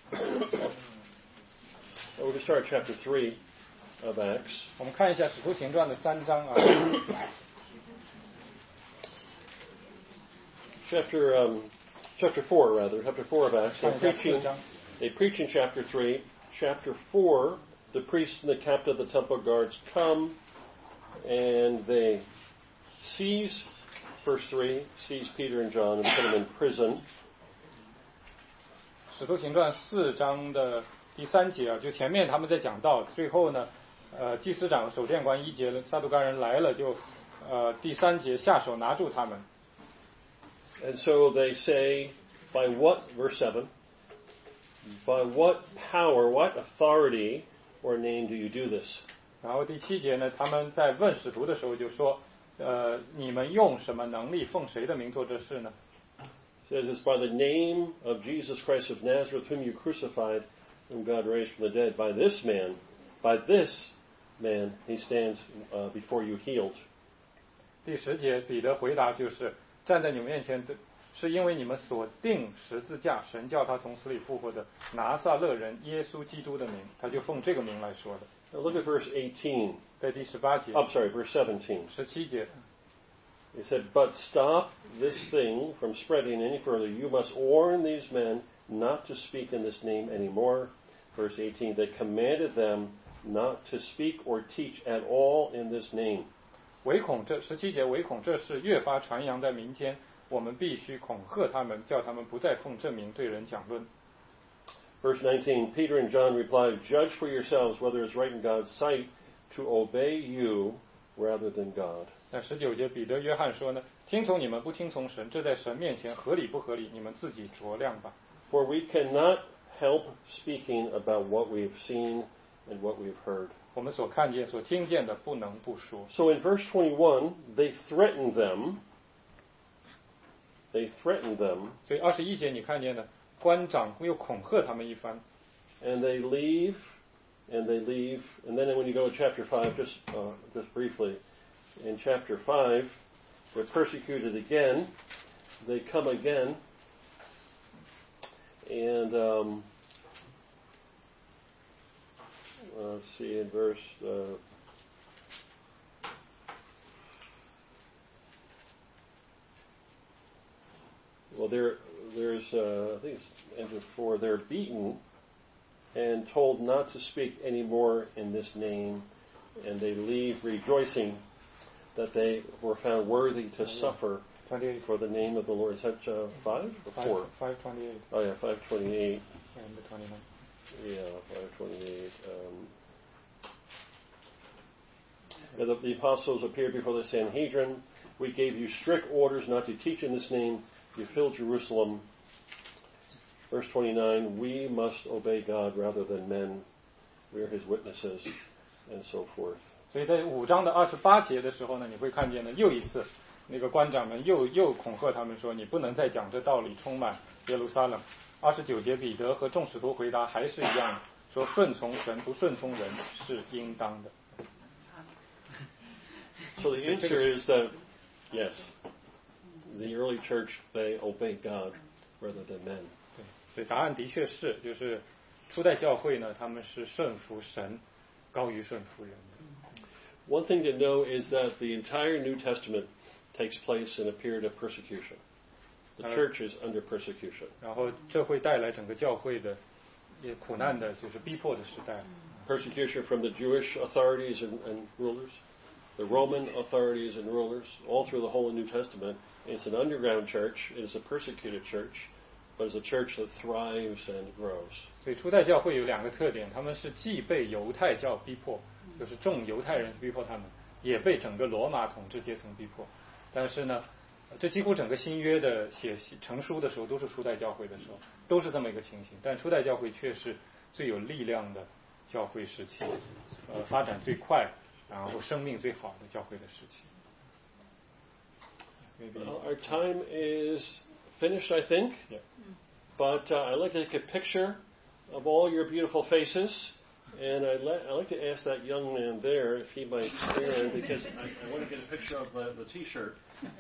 Well, we can start at chapter three of Acts. 我们看一下《使徒行传》的三章啊。 Chapter um, chapter four, rather, chapter four of Acts. They 看一下 preach 四 in, 章。 they preach in chapter three. Chapter four, the priests and the captain of the temple guards come and they seize, verse three, seize Peter and John and put them in prison. 使徒行传四章的第三节啊，就前面他们在讲道，最后呢，呃，祭司长、守殿官一节撒都该人来了，就呃第三节下手拿住他们。 And so they say, by what, verse seven, by what power, what authority or name do you do this? 然后第七节呢，他们在问使徒的时候就说，呃，你们用什么能力，奉谁的名做这事呢？ It says it's by the name of Jesus Christ of Nazareth, whom you crucified, whom God raised from the dead. By this man, by this man, he stands uh, before you healed. 第十节，彼得回答就是站在你们面前的，是因为你们所定十字架，神叫他从死里复活的拿撒勒人耶稣基督的名，他就奉这个名来说的。 Now look at verse eighteen. 在第十八节， I'm sorry, verse seventeen. 十七节。 He said, but stop this thing from spreading any further. You must warn these men not to speak in this name anymore. Verse eighteen, they commanded them not to speak or teach at all in this name. 唯恐这十七节，唯恐这事越发传扬在民间，我们必须恐吓他们，叫他们不再奉这名对人讲论。 Verse nineteen, Peter and John replied, judge for yourselves whether it's right in God's sight to obey you rather than God. 那十九节，彼得、约翰说呢，听从你们，不听从神，这在神面前合理不合理？你们自己酌量吧。 For we cannot help speaking about what we have seen and what we have heard. 我们所看见、所听见的，不能不说。 So in verse twenty-one, they threatened them. They threatened them. 所以二十一节你看见的，官长又恐吓他们一番。 And they leave, and they leave, and then when you go to chapter five, just uh, just briefly, in chapter five, they're persecuted again. They come again, and um, uh, let's see in verse. Uh, well, there, there's uh, I think it's end of four. They're beaten and told not to speak any more in this name, and they leave rejoicing that they were found worthy to suffer for the name of the Lord. Is that uh, five or four? Five twenty-eight. Oh yeah, five twenty-eight. And the twenty-nine. Yeah, five twenty-eight. Um, and the, the apostles appeared before the Sanhedrin. We gave you strict orders not to teach in this name. You filled Jerusalem. Verse twenty-nine, we must obey God rather than men. We are His witnesses, and so forth. 所以在五章的二十八节的时候呢，你会看见呢，又一次那个官长们又又恐吓他们说，你不能再讲这道理，充满耶路撒冷。二十九节，彼得和众使徒回答还是一样，说顺从神不顺从人是应当的。 So the answer is that yes, the early church they obey God rather than men. 对，所以答案的确是，就是初代教会呢，他们是顺服神高于顺服人的。 One thing to know is that the entire New Testament takes place in a period of persecution. The church is under persecution. 然后这会带来整个教会的也苦难的，就是逼迫的时代。 Persecution from the Jewish authorities and, and rulers, the Roman authorities and rulers, all through the whole New Testament. It's an underground church. It's a persecuted church, but it's a church that thrives and grows. 所以初代教会有两个特点，他们是既被犹太教逼迫，就是众犹太人逼迫他们，也被整个罗马统治阶层逼迫。但是呢，这几乎整个新约的写成书的时候都是初代教会的时候，都是这么一个情形。但初代教会却是最有力量的教会时期，呃，发展最快，然后生命最好的教会的时期。 Well, our time is finished, I think. Yeah. But uh, I'd like to take a picture of all your beautiful faces. And I'd, le- I'd like to ask that young man there if he might stand, because I, I want to get a picture of the, the T-shirt.